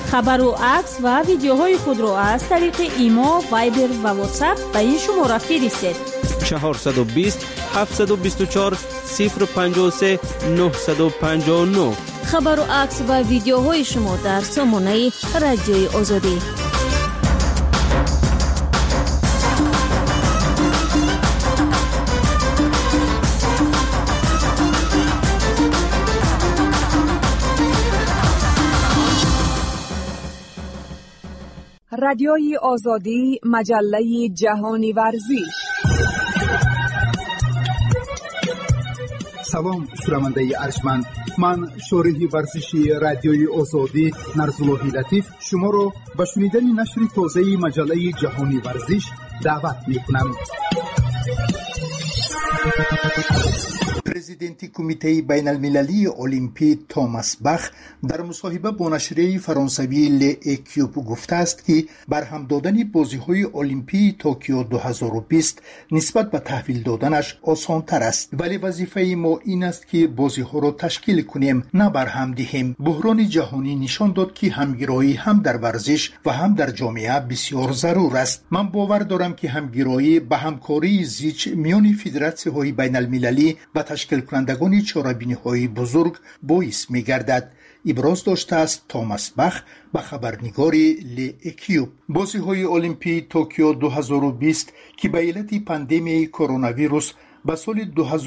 خبر و عکس و ویدیوهای خود را از طریق ایما، وایبر و واتساپ به این شماره فرستید. 420 724 053 959. خبر و عکس و ویدیوهای شما در سامانه رادیوی آزادی. رادیوی آزادی، مجله جهانی ورزش. سلام شنونده ارجمند، من شارح ورزشی رادیوی آزادی نرزالله لطیف شما را به شنیدن نشر تازه مجله جهانی ورزش دعوت می‌کنم. پرزیدنت کمیته بین المللی المپی توماس باخ در مصاحبه با نشریه فرانسوی ل'اکیوب گفته است که برهم دادن بازی‌های المپی توکیو 2020 نسبت به تحویل دادنش آسان تر است، ولی وظیفه ما این است که بازی‌ها را تشکیل کنیم، نه برهم دهیم. بحران جهانی نشان داد که همگرایی هم در ورزش و هم در جامعه بسیار ضرور است. من باور دارم که همگرایی به همکاری زیچ میان فدراسی‌های بین المللی و تشکیل کنندگان چاره‌بینی‌های بزرگ باعث می‌گردد. ابراز داشته است توماس باخ به خبرنگاری ل'اکیوب. بازی‌های المپی توکیو 2020 که به علت پاندمی کرونا ویروس به سال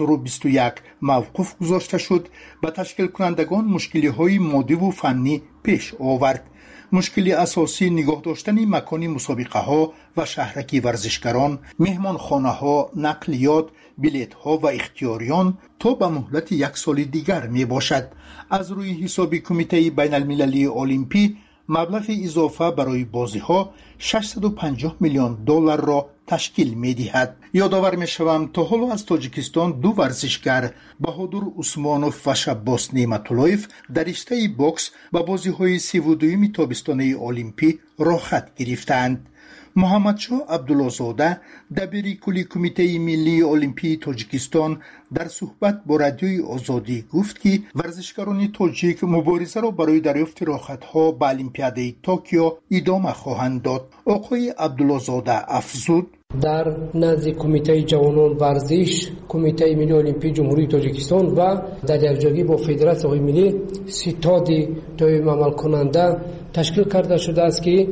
2021 موقوف گذاشته شد، به تشکیل کنندگان مشکل‌های مادی و فنی پیش آورد. مشکل اساسی نگاه داشتن مکان مسابقه ها و شهرک ورزشکاران، مهمانخانه ها، نقلیات، بلیط ها و اختیاریان تا به مهلت یک سال دیگر می باشد. از روی حساب کمیته بین المللی المپی مبلغ اضافه برای بازی ها 650 میلیون دلار را تشکیل می دهد. یادآور می شوم تا حالا از تاجیکستان دو ورزشگر بهادر عثمانوف و شباس نعمت‌اللهیف در رشته بوکس به بازی های 32 تابستانه المپی رخصت گرفتند. محمدشاه عبدالله‌زاده دبیر کلی کمیته ملی المپی تاجیکستان در صحبت با رادیوی آزادی گفت که ورزشکاران تاجیک مبارزه را برای دریافت راحت‌ها به المپیاد توکیو ادامه خواهند داد. آقای عبدالله‌زاده افزود: در نزد کمیته جوانان ورزش، کمیته ملی المپی جمهوری تاجیکستان و در یکجایی با فدراسیون ملی ستاد دائم عمل کننده تشکیل کرده شده است که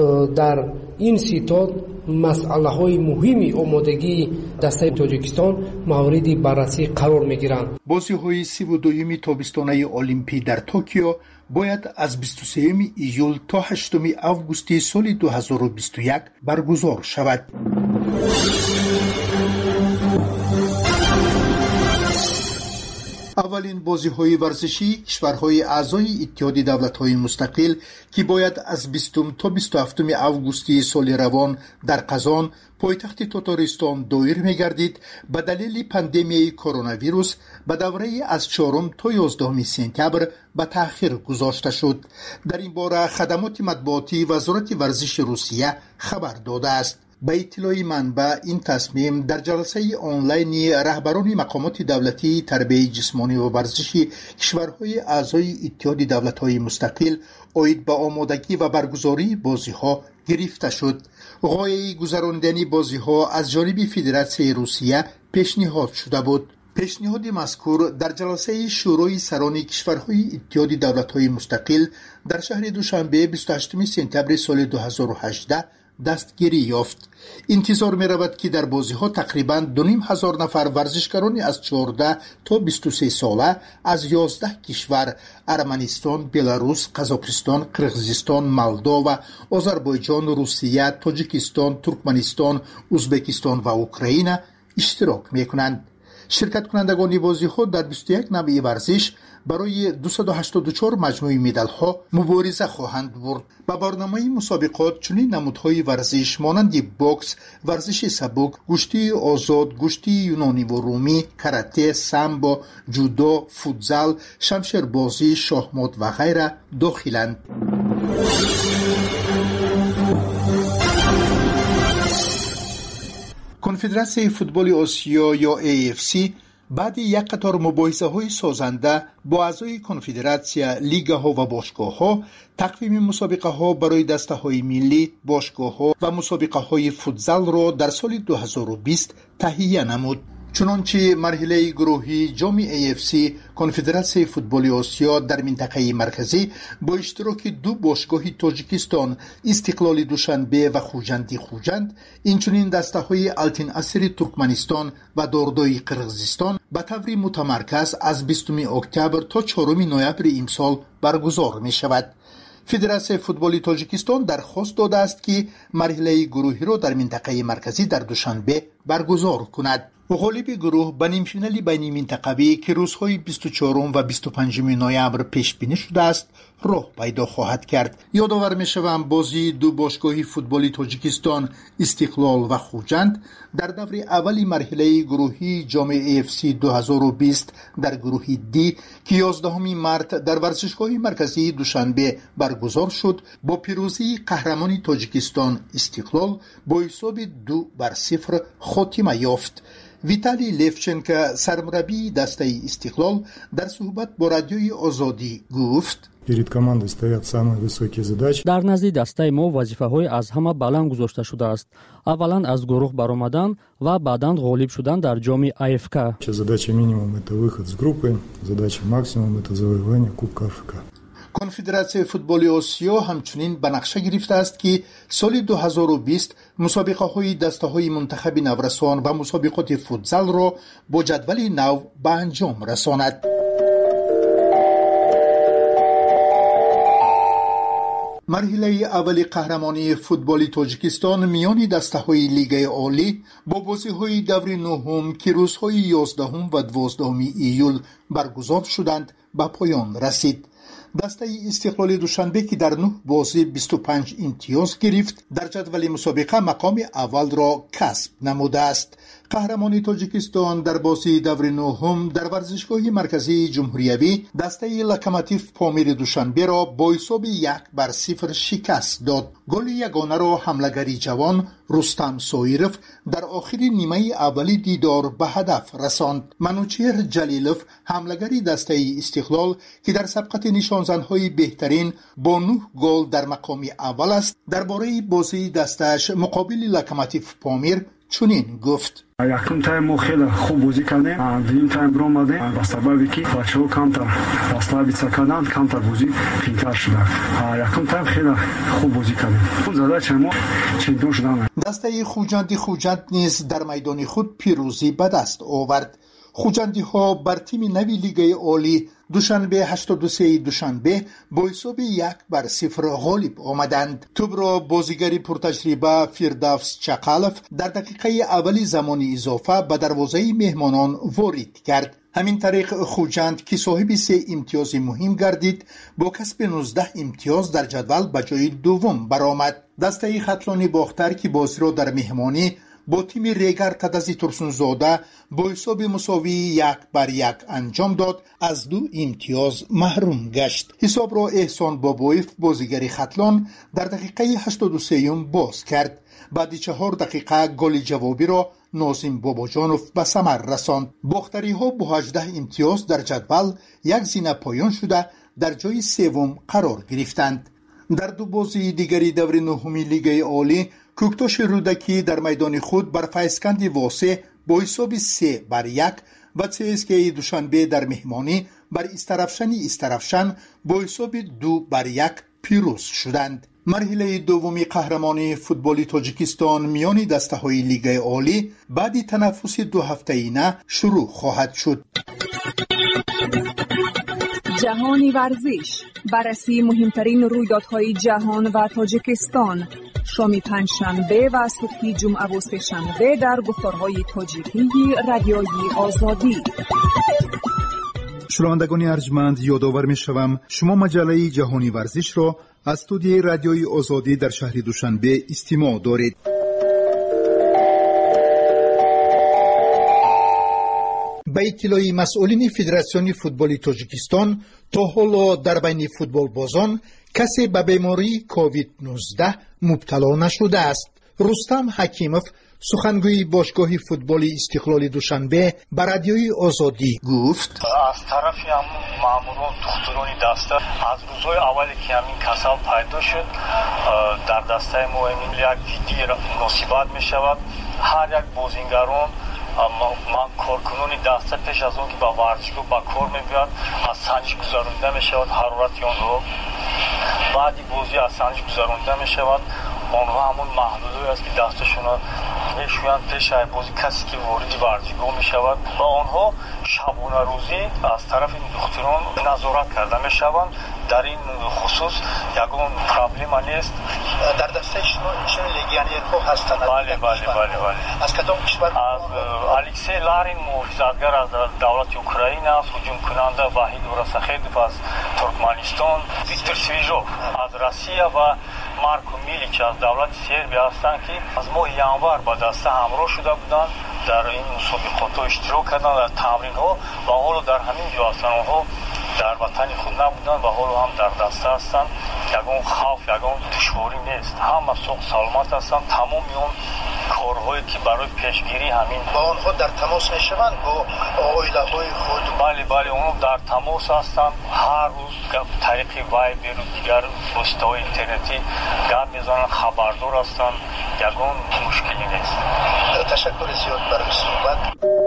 در این ستاد مسئله های مهمی آمادگی دسته تاجیکستان موردی بررسی قرار می گیرند. بازی های 32 تابستانه المپی در توکیو باید از 23 ایول تا 8 آگوست سال 2021 برگزار شود. اولین بازی‌های ورزشی کشورهای اعضای اتحاد دولت‌های مستقل که باید از 20 تا 27 آگوست سال روان در قزان پایتخت تاتارستان دایر می‌گردید، به دلیل پاندمی کرونا ویروس به دوره از 4 تا 11 سپتامبر به تأخیر گذاشته شد. در این باره خدمات مطبوعاتی وزارت ورزش روسیه خبر داده است. به اطلاع منبع این تصمیم در جلسه آنلاین رهبران مقامات دولتی تربیت جسمانی و ورزشی کشورهای اعضای اتحاد دولت‌های مستقل عاید به آمادگی و برگزاری بازی‌ها گرفته شد. غایه گذراندن بازی‌ها از جانب فدراسیون روسیه پیشنهاد شده بود. پیشنهاد مذکور در جلسه شورای سران کشورهای اتحاد دولت‌های مستقل در شهر دوشنبه 28 سپتامبر سال 2018 دستگیری یافت. انتظار می رود که در بازی ها تقریباً 2500 نفر ورزشکاران از 14 تا 23 ساله از 11 کشور ارمنستان، بلاروس، قزاقستان، قرقیزستان، مولداوا، آذربایجان، روسیه، تاجیکستان، ترکمنستان، ازبکستان و اوکراین اشتراک می کنند. شرکت کنندگان بازی ها در 21 نوع ورزش برای 284 مجموعه مدال ها مبارزه خواهند برد. با برنامه مسابقات چنین نمودهای ورزش مانند بوکس، ورزش سبک، گشتی آزاد، گشتی یونانی و رومی، کاراته، سامبو، جودو، فوتزال، شمشیربازی، شاهمات و غیره داخلند. کنفدراسیون فوتبال آسیا یا AFC بعد یک قطار مباحثه‌های سازنده با اعضای کنفدراسیون لیگ‌ها و باشگاه‌ها، تقویم مسابقه‌ها برای دسته‌های ملی، باشگاه‌ها و مسابقه‌های فوتزال را در سال 2020 تهیه نمود. چنانچه مرحله گروهی جام AFC کنفدراسیون فوتبال آسیا در منطقه مرکزی با اشتراک دو باشگاه تاجیکستان استقلال دوشنبه و خوجند، اینچنین دسته‌های التین اسیر ترکمنستان و داردای قرغیزستان به طور متمرکز از 20 اکتبر تا 4 نوامبر امسال برگزار می شود. فدراسیون فوتبال تاجیکستان درخواست داده است که مرحله گروهی را در منطقه مرکزی در دوشنبه برگزار کند. غالب گروه به نیمفینال بین منطقوی که روزهای 24 و 25 نوامبر پیش بینی شده است راه پیدا خواهد کرد. یادآور می‌شوم بازی دو باشگاه فوتبال تاجیکستان استقلال و خوجند در دور اولی مرحله گروهی جام AFC 2020 در گروه دی که 11 مارس در ورزشگاه مرکزی دوشنبه برگزار شد با پیروزی قهرمان تاجیکستان استقلال با حساب 2-0 خاتمه یافت. ویتالی لیفچنکو سرمربی دسته استقلال در صحبت با رادیوی آزادی گفت: дар назди дастаи мо вазифаҳои аз ҳама баланд гузошта шудааст. аввалан аз гурӯҳ баромадан ва баъдан ғолиб шудан дар ҷоми АФК. Задача минимум – это выход с группы, задача максимум – это завоевание Кубка Африка. کنفدراسیون فوتبال آسیا همچنین به نقشه گرفته است که سال 2020 مسابقه‌های دسته‌های منتخب نورسان و مسابقات فوتزال را با جدول نو به انجام رساند. مرحله اول قهرمانی فوتبال تاجیکستان میان دسته‌های لیگ عالی با بازی‌های دور نهم که روزهای 11 و 12 ایول برگزار شدند به پایان رسید. دسته استقلال دوشنبه که در 9 بازی 25 امتیاز گرفت در جدول مسابقه مقام اول را کسب نموده است. قهرمان تاجیکستان در بازی دور نهم در ورزشگاه مرکزی جمهوریوی دسته لوکوموتیو پامیر دوشنبه را با حساب 1-0 شکست داد. گل یگانه را حمله‌گری جوان رستم سایروف در آخر نیمه اولی دیدار به هدف رساند. منوچهر جلیلوف حمله‌گری دسته استقلال که در سبقت نشانزن‌های بهترین با 9 گل در مقام اول است درباره بازی دستش مقابل لوکوموتیو پامیر چنین گفت: یکم تایم ما خیلی خوب بازی کردیم. دوم تایم برام اومدیم با سببی که بچه‌ها کمتر فاصله بیشتر کردن، کمتر بازی قیمتر شده. یکم تایم خیلی خوب بازی کردیم. اون زده ما چمپیون شدن. دسته خوجند نیز در میدان خود پیروزی به دست آورد. خوجندی ها بر تیم نوی لیگ عالی دوشنبه 83 دوشنبه با حساب 1-0 غالب آمدند. توپ را بازیگر پرتجربه فردوس چقالف در دقیقه اولی زمان اضافه به دروازه مهمانان وارد کرد. همین طریق خوجند که صاحب 3 امتیاز مهم گردید با کسب 19 امتیاز در جدول به جای دوم برآمد. دسته خطلانی باختر که بازی را در مهمانی با تیم ریگر تدزی ترسونزاده با حساب مساوی 1-1 انجام داد از 2 امتیاز محروم گشت. حساب را احسان بابایف بازیگر خطلان در دقیقه 83 باز کرد. بعد 4 دقیقه گل جوابی را ناظم باباجانوف به ثمر رساند. باختری ها با 18 امتیاز در جدول یک زینه پایان شده در جای سوم قرار گرفتند. در دو بازی دیگری دور نهمی لیگ عالی کوکتاش رودکی در میدان خود بر فیسکند واسه با حساب 3-1 و CSKA دوشنبه در مهمانی بر استرافشن با حساب 2-1 پیروز شدند. مرحله دومی قهرمانی فوتبال تاجیکستان میان دسته‌های لیگ عالی بعد تنفس 2 هفته‌ایه شروع خواهد شد. جهانی ورزش، بررسی مهمترین رویدادهای جهان و تاجیکستان، شام پنجشنبه و صبح جمعه و سه‌شنبه در گفتارهای تاجیکی رادیوی آزادی. شنوندگان ارجمند، یادآور می‌شوم شما مجله جهانی ورزش را از استودیوی رادیوی آزادی در شهر دوشنبه استماع دارید. به اطلاع مسئولین فدراسیون فوتبال تاجیکستان تا حالا در بین فوتبال بازان کسی به بیماری کووید 19 مبتلا نشده است. رستم حکیموف سخنگوی باشگاه فوتبال استقلال دوشنبه به رادیوی آزادی گفت از طرفی هم ماموران دخترانی دسته از روزهای اولی که همین کسل پیدا شد در دسته ما یک جدی مصیبت می شود. هر یک بازیگران من کارکنانی دسته پیش از اون که با ورزشگاه با کار می بیاد از سنجش گذرانده می شود. حرارت آنها بعدی بازی از سنجش گذرانده می شود. آنها همون محدودی است که دستشون میشویند پیش بازی کسی که وارد ورزشگاه می شود و آنها شبانه روزی از طرف دختران نظارت کرده می شوند. در این خصوص یگان پرابلم نیست. در دسته شما لگیانیر ها هستند؟ بله. از کدام کشور؟ از الکسی لارین محافظتگر از دولت اوکراین است. هجوم کننده وحید ورسخیدوف از ترکمنستان، ویکتور سویژوف از روسیه و مارکو میلیچ از دولت سربیا هستند که از ماه ینوار با دسته همراه شده بودند. در این مسابقات اشتراک کردند در تمرین ها و حالا در همین جا هستند. آنها در وطن خود نبودند و حالا هم در دسته هستند. یگان خوف یگان دشواری نیست. همه سوق سلامت هستند. تمام اون کارهایی که برای پیشگیری همین با آنها در تماس میشوند با عائله های خود؟ بله اونها در تماس هستند. هر روز طریق وایبر و دیگر وسیله‌های اینترنتی گپ میزنند، خبردار هستند. یگان مشکلی نیست. تشکر زیاد برای صحبت.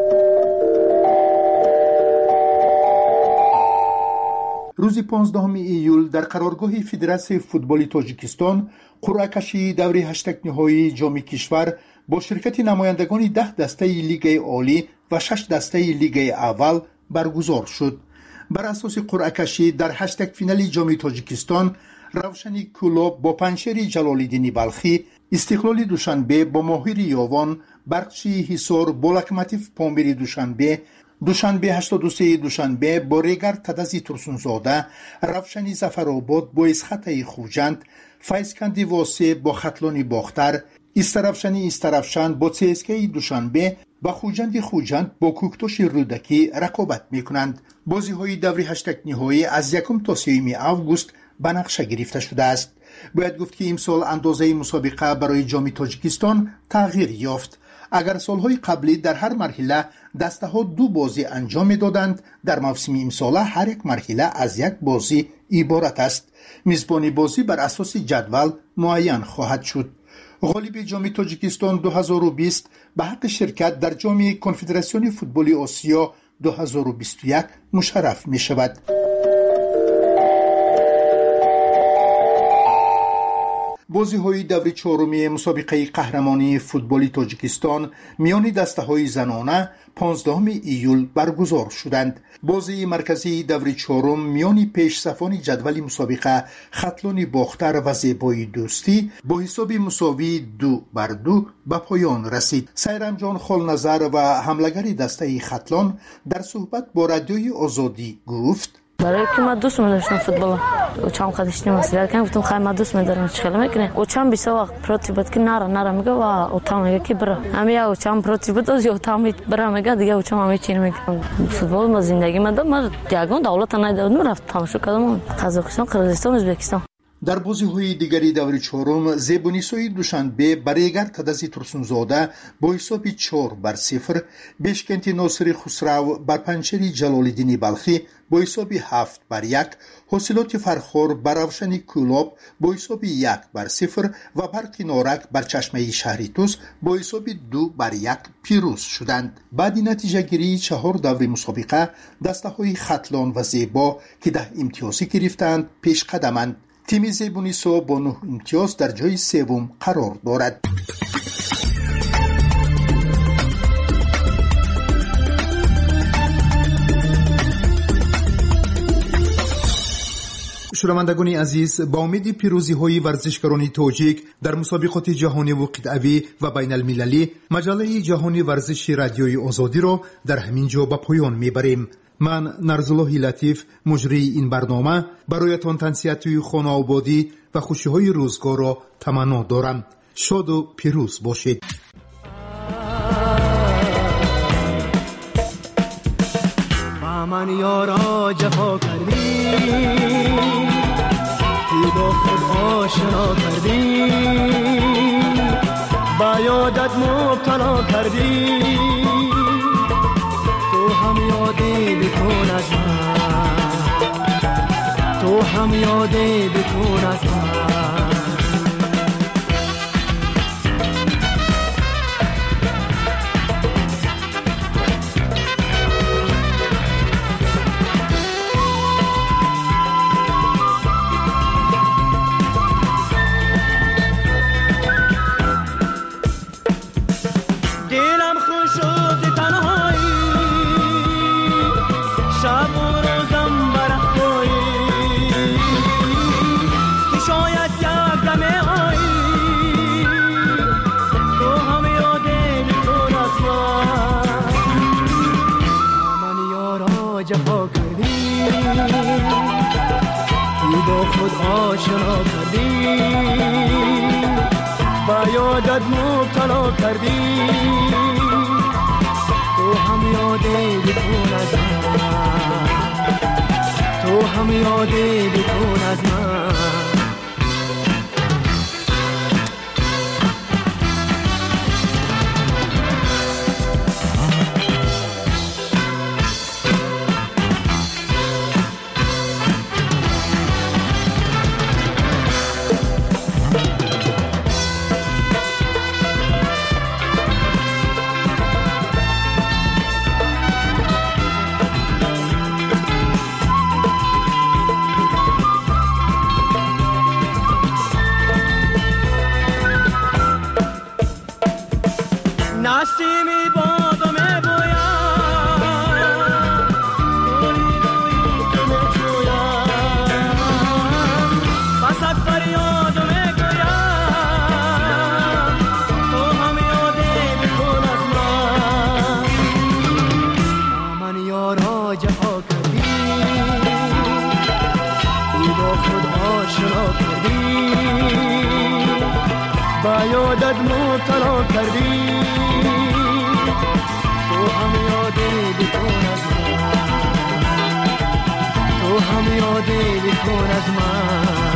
روز 15 ایول در قرارگاه فدراسیون فوتبال تاجیکستان قرعه کشی دور هشتگ نهایی جام کشور با شرکت نمایندگان 10 دسته لیگ عالی و 6 دسته لیگ اول برگزار شد. بر اساس قرعه کشی در هشتگ فینال جام تاجیکستان روشنی کلوب با پنشیر جلال‌الدین بلخی، استقلال دوشنبه با ماهر یاوان، برقچی حصار با لوکوموتیو پامیر دوشنبه 83 دوشنبه با ریگر تدزی ترسونزاده، روشنی ظفرآباد با اسخطه خوجند، فیضکندی واسه با خطلانی باختر، استرفشن با CSKA دوشنبه و خوجند با کوکتوش رودکی رقابت میکنند. بازی های دوری هشتگ نهایی از 1 تا 3 آگوست به نقشه گرفته شده است. باید گفت که امسال اندازه مسابقه برای جام تاجیکستان تغییر یافت. اگر سالهای قبلی در هر مرحله دسته ها 2 بازی انجام میدادند، در موسم امساله هر یک مرحله از 1 بازی عبارت است. میزبانی بازی بر اساس جدول معین خواهد شد. غالب جام تاجیکستان 2020 به حق شرکت در جام کنفدراسیون فوتبال آسیا 2021 مشرف می شود. بازی های دور 4 مسابقه قهرمانی فوتبال تاجیکستان میان دسته های زنانه 15 ایول برگزار شدند. بازی مرکزی دور 4 میان پیشصفان جدول مسابقه خطلان باختر و زیبای دوستی با حساب مساوی 2-2 به پایان رسید. سیرم جان خالنظر و حملگر دسته خطلان در صحبت با رادیوی آزادی گفت برای که من دوست داشتم فوتبال اوچام خودش نمی‌سیار کنم گفتم خیلی من دوست دارم چیکار میکنه اوچام بیسا وقت پروتی بود که نره میگه و اوتام میگه که برا همین اوچام پروتی بود از اوتام برا میگه دیگه اوچام همین چی میگه فوتبال ما زندگی من دیگه دولت ندادم رفت تماشا کردم قزاقستان قرقیزستان ازبکستان. در بازی های دیگری دور 4 زیبونیسوی دوشنبه بریگر تدزی ترسونزاده با حساب 4-0، بشکنتی ناصری خسرو بر پنچیر جلال‌الدین بلخی با حساب 7-1، حاصلات فرخور بر روشنی کلوب با حساب 1-0 و برق نارک بر چشمه شهریتوس با حساب 2-1 پیروز شدند. بعد نتیجه گیری 4 دور مسابقه دسته های خطلان و زیبا که 10 امتیازی گرفتند پیش قدمند. تیم زیبونیسو با 9 امتیاز در جای 3 قرار دارد. شنوندگان عزیز، با امید پیروزی های ورزشکاران تاجیک در مسابقات جهانی و قطعی و بین المللی، مجله جهانی ورزش رادیوی آزادی را در همین جا به پایان میبریم. من نرزالله لطیف مجری این برنامه برایتان تنصیحات خانه آبادی و خوشی های روزگار را تمنا دارم. شاد و پیروز باشید. من یارا جفا کردی تو با خود آشنا کردی با یادت مبتلا کردی تو هم یادی بکن از من تو هم یادی بکن از من جفا کردی تو با خود آشنا کردی با یادت مبتلا کردی تو هم یادی بکن از من تو هم یادی بکن از من نسیمی بادو میبویم روی تو میجویم بسک فریادو میگویم تو هم یادی بکن از من یارا جفا کردی تو با خود آشنا کردی با یادت مبتلا کردی تو هم یادی بکن از من تو هم یادی بکن از من